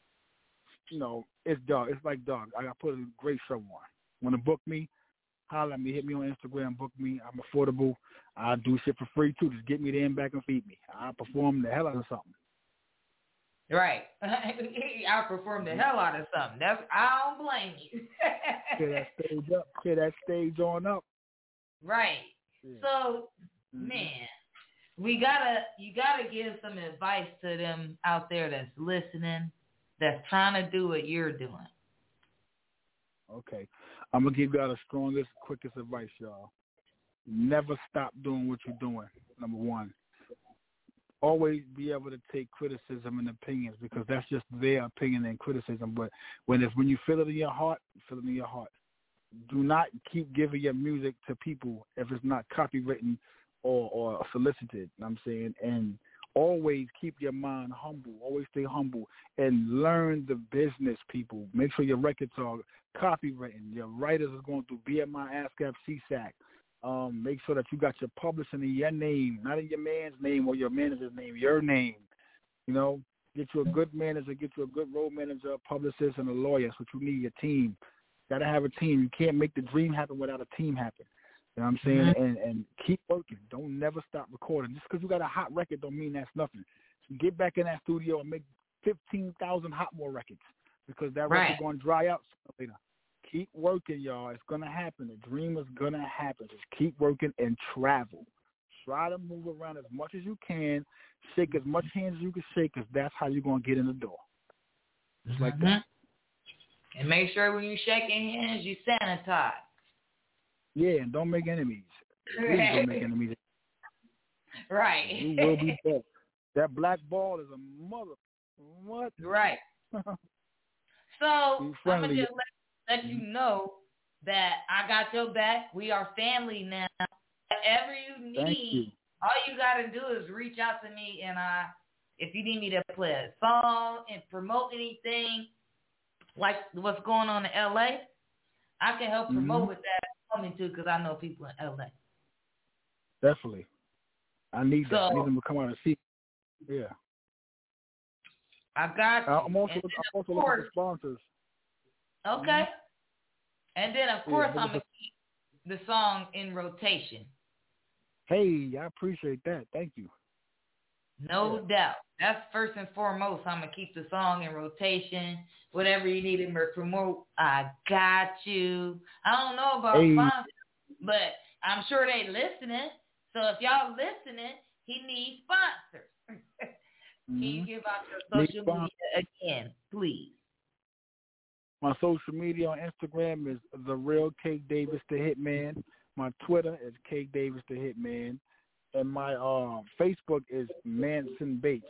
it's Doug. It's like Doug. I put a great show on. Want to book me? Holler at me. Hit me on Instagram. Book me. I'm affordable. I do shit for free too. Just get me there and back and feed me. I perform the hell out of something. Right. I perform the hell out of something. I don't blame you. Clear that stage up. Clear that stage on up. Right. Yeah. So, man, you gotta give some advice to them out there that's listening, that's trying to do what you're doing. Okay. I'm gonna give y'all the strongest, quickest advice, y'all. Never stop doing what you're doing. Number one. Always be able to take criticism and opinions, because that's just their opinion and criticism. But when you feel it in your heart, feel it in your heart. Do not keep giving your music to people if it's not copywritten or solicited. You know what I'm saying? And always keep your mind humble. Always stay humble and learn the business, people. Make sure your records are copywritten. Your writers is going through BMI, ASCAP, CSAC. Make sure that you got your publishing in your name, not in your man's name or your manager's name, your name. You know, get you a good manager, get you a good road manager, a publicist, and a lawyer. That's what you need, your team. Got to have a team. You can't make the dream happen without a team happen. You know what I'm saying? Mm-hmm. And keep working. Don't never stop recording. Just because you got a hot record don't mean that's nothing. So get back in that studio and make 15,000 hot more records because that record going to dry out later. Keep working, y'all. It's going to happen. The dream is going to happen. Just keep working and travel. Try to move around as much as you can. Shake as much hands as you can shake because that's how you're going to get in the door. Just like that. And make sure when you're shaking hands, you sanitize. Yeah, and don't make enemies. Please don't make enemies. Right. You will be dead. That black ball is a mother. What? Right. So I'm going to just let you know that I got your back. We are family now. Whatever you need, all you got to do is reach out to me, and if you need me to play a song and promote anything, like what's going on in L.A., I can help promote with that. Me too, because I know people in LA. Definitely, I need that. I need them to come out and see. Yeah, I got you. I'm also looking for sponsors. Okay, and then of course I'm gonna keep the song in rotation. Hey, I appreciate that. Thank you. No doubt. That's first and foremost. I'm gonna keep the song in rotation. Whatever you need to promote, I got you. I don't know about sponsors, but I'm sure they listening. So if y'all listening, he needs sponsors. Can you give out your social media again, please? My social media on Instagram is The Real Cake Davis the Hitman. My Twitter is Cake Davis the Hitman. And my Facebook is Manson Bates,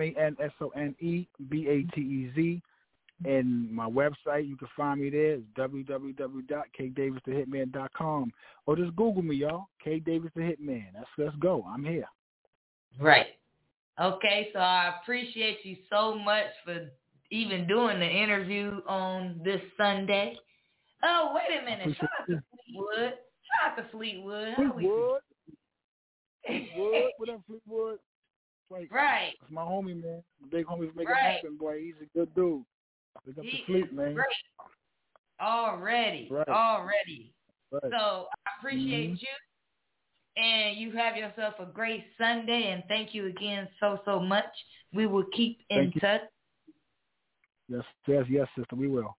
MANSONEBATEZ. And my website, you can find me there, is www.kdavisthehitman.com. Or just Google me, y'all. K Davis the Hitman. Let's go. I'm here. Right. Okay, so I appreciate you so much for even doing the interview on this Sunday. Oh, wait a minute. Shout out to Fleetwood. Shout out to Fleetwood. Fleetwood. What up, Fleetwood? Right. That's my homie, man. My big homie's making it happen, boy. He's a good dude. Pick up the Fleet, man. Great. Already. Right. So I appreciate you. And you have yourself a great Sunday. And thank you again so much. We will keep in touch. Yes, sister. We will.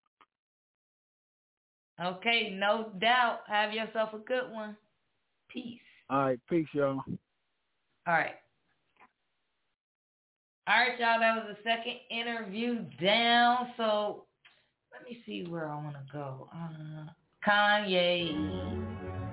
Okay, no doubt. Have yourself a good one. Peace. All right, peace, y'all. All right, y'all. That was the second interview down. So let me see where I want to go. Kanye.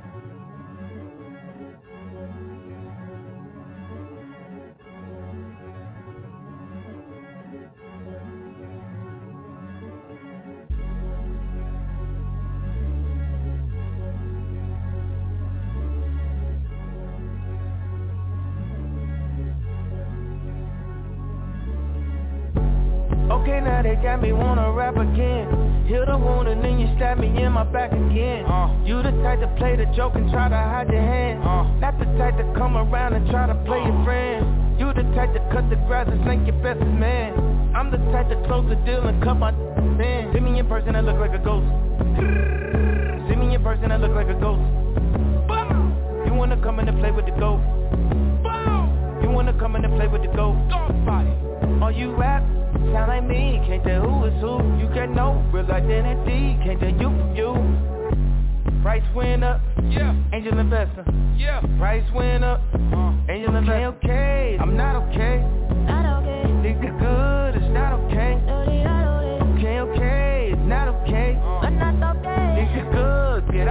Okay, now they got me wanna rap again. Heal the wound and then you stab me in my back again. You the type to play the joke and try to hide your hand. Not the type to come around and try to play your friend. You the type to cut the grass and snake your best man. I'm the type to close the deal and cut my man. See me in person, I look like a ghost. See me in person, I look like a ghost. You wanna come in and play with the ghost? You wanna come in and play with the ghost? Are you rap? Sound like me, can't tell who is who. You get no real identity, can't tell you from you. Price went up, angel investor. Price went up, angel investor. Okay, I'm not okay. Think the good is not okay. Okay, it's not okay. Think the good, get out the way.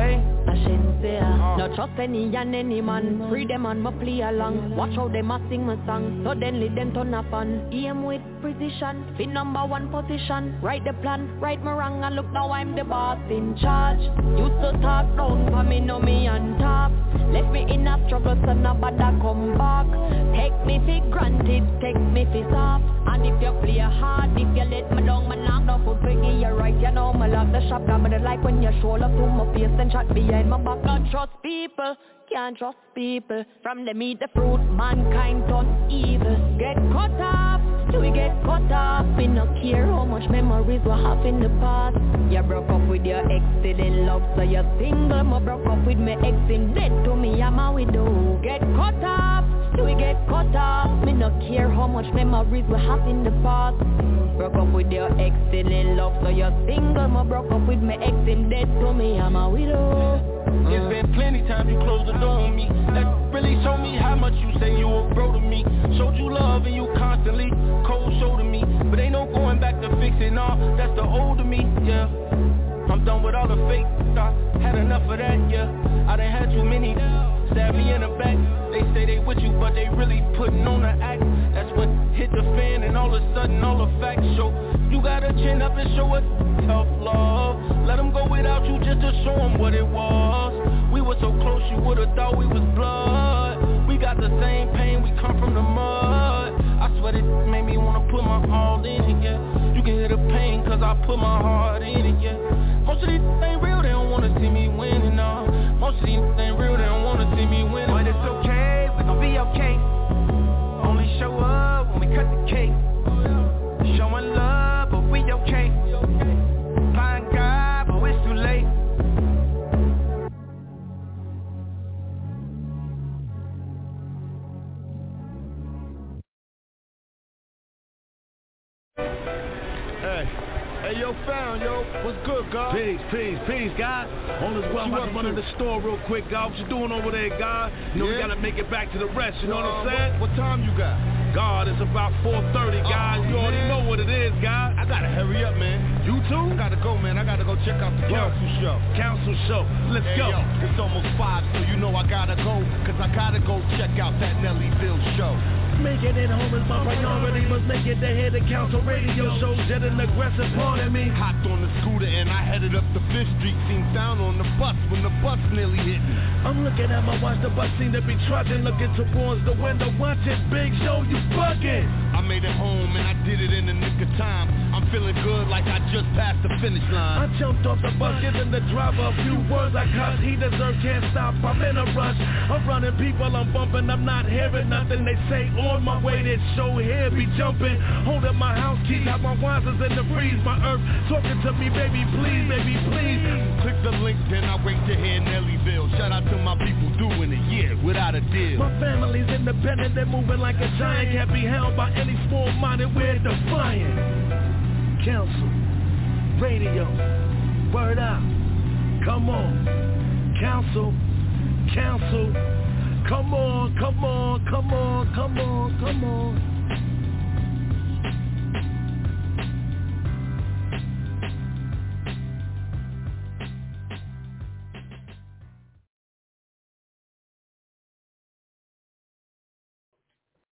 way. I shouldn't say no trust any and any man. Free them and my play along. Watch how them a sing my song. Suddenly them turn up on. Aim with precision. Be number one position. Write the plan, right me wrong, and look now I'm the boss in charge. Used to talk down for me, know me on top. Left me in a struggle, so nobody come back. Take me for granted, take me for soft. And if you play hard, if you let me down, me knock down food for you right. You know me love the shop, got me the like when you show up to my face and chat behind my back. Don't trust people, can't trust people. From them eat the fruit, mankind turn evil. Get cut off, do we get cut off? Me no care how much memories we have in the past. You broke up with your ex, still in love, so you're single. Me broke up with my ex, in dead to me, I'm a widow. Get cut off, do we get cut off? Me no care how much memories we have in the past. Broke up with your ex, still in love, so you're single. Me broke up with my ex, in dead to me, I'm a widow. It's been plenty times you closed the door on me. That really showed me how much you say you were bro to me. Showed you love and you constantly cold shoulder me. But ain't no going back to fix it, nah, that's the old of me, yeah. I'm done with all the fake, I had enough of that, yeah. I done had too many, stab me in the back. They say they with you, but they really putting on the act. That's when hit the fan and all of a sudden all the facts show. You gotta chin up and show us tough love. Let them go without you just to show them what it was. We were so close you would've thought we was blood. We got the same pain, we come from the mud. I swear it made me wanna put my all in it, yeah. You can hear the pain cause I put my heart in it, yeah. Most of these ain't real, they don't wanna see me winning, no. Most of these ain't real, they don't wanna see me winning. But it's okay, we gon' be okay. Only show up when we cut the cake. Showing love, but we okay. Find God, but it's too late. Hey, yo, found, yo. What's good, God? Peace, God. All is well. I'm about to run in the store real quick, God. What you doing over there, God? You know, we gotta make it back to the rest, you know what I'm saying? What time you got? God, it's about 4:30, guys. You already know what it is, God. I gotta hurry up, man. You too? I gotta go, man. I gotta go check out the council show. Let's go. Yo, it's almost 5, so you know I gotta go. Cause I gotta go check out that Nellyville show. Making it home is my priority. Must make it to hear the council radio show. Jet an aggressive part of me. Hopped on the scooter and I headed up the 5th Street. Seemed down on the bus when the bus nearly hit me. I'm looking at my watch, the bus seemed to be trudging. Looking towards the window, watch it, Big Show, you bugging. I made it home and I did it in the nick of time. I'm feeling good like I just passed the finish line. I jumped off the bus, giving the driver a few words I cuss. He deserves, can't stop, I'm in a rush. I'm running people, I'm bumping, I'm not hearing nothing. They say on my way, this show here be jumping. Holding my house keys, have my wisers in the freeze. My earth talking to me, baby, please, baby, please. Click the link, then I wait to hear Nellyville. Shout out to my people doing it, yeah, without a deal. My family's independent, they're moving like a giant. Can't be held by any small-minded, we're defiant. Council, radio, word out, come on. Council, come on, come on, come on, come on, come on.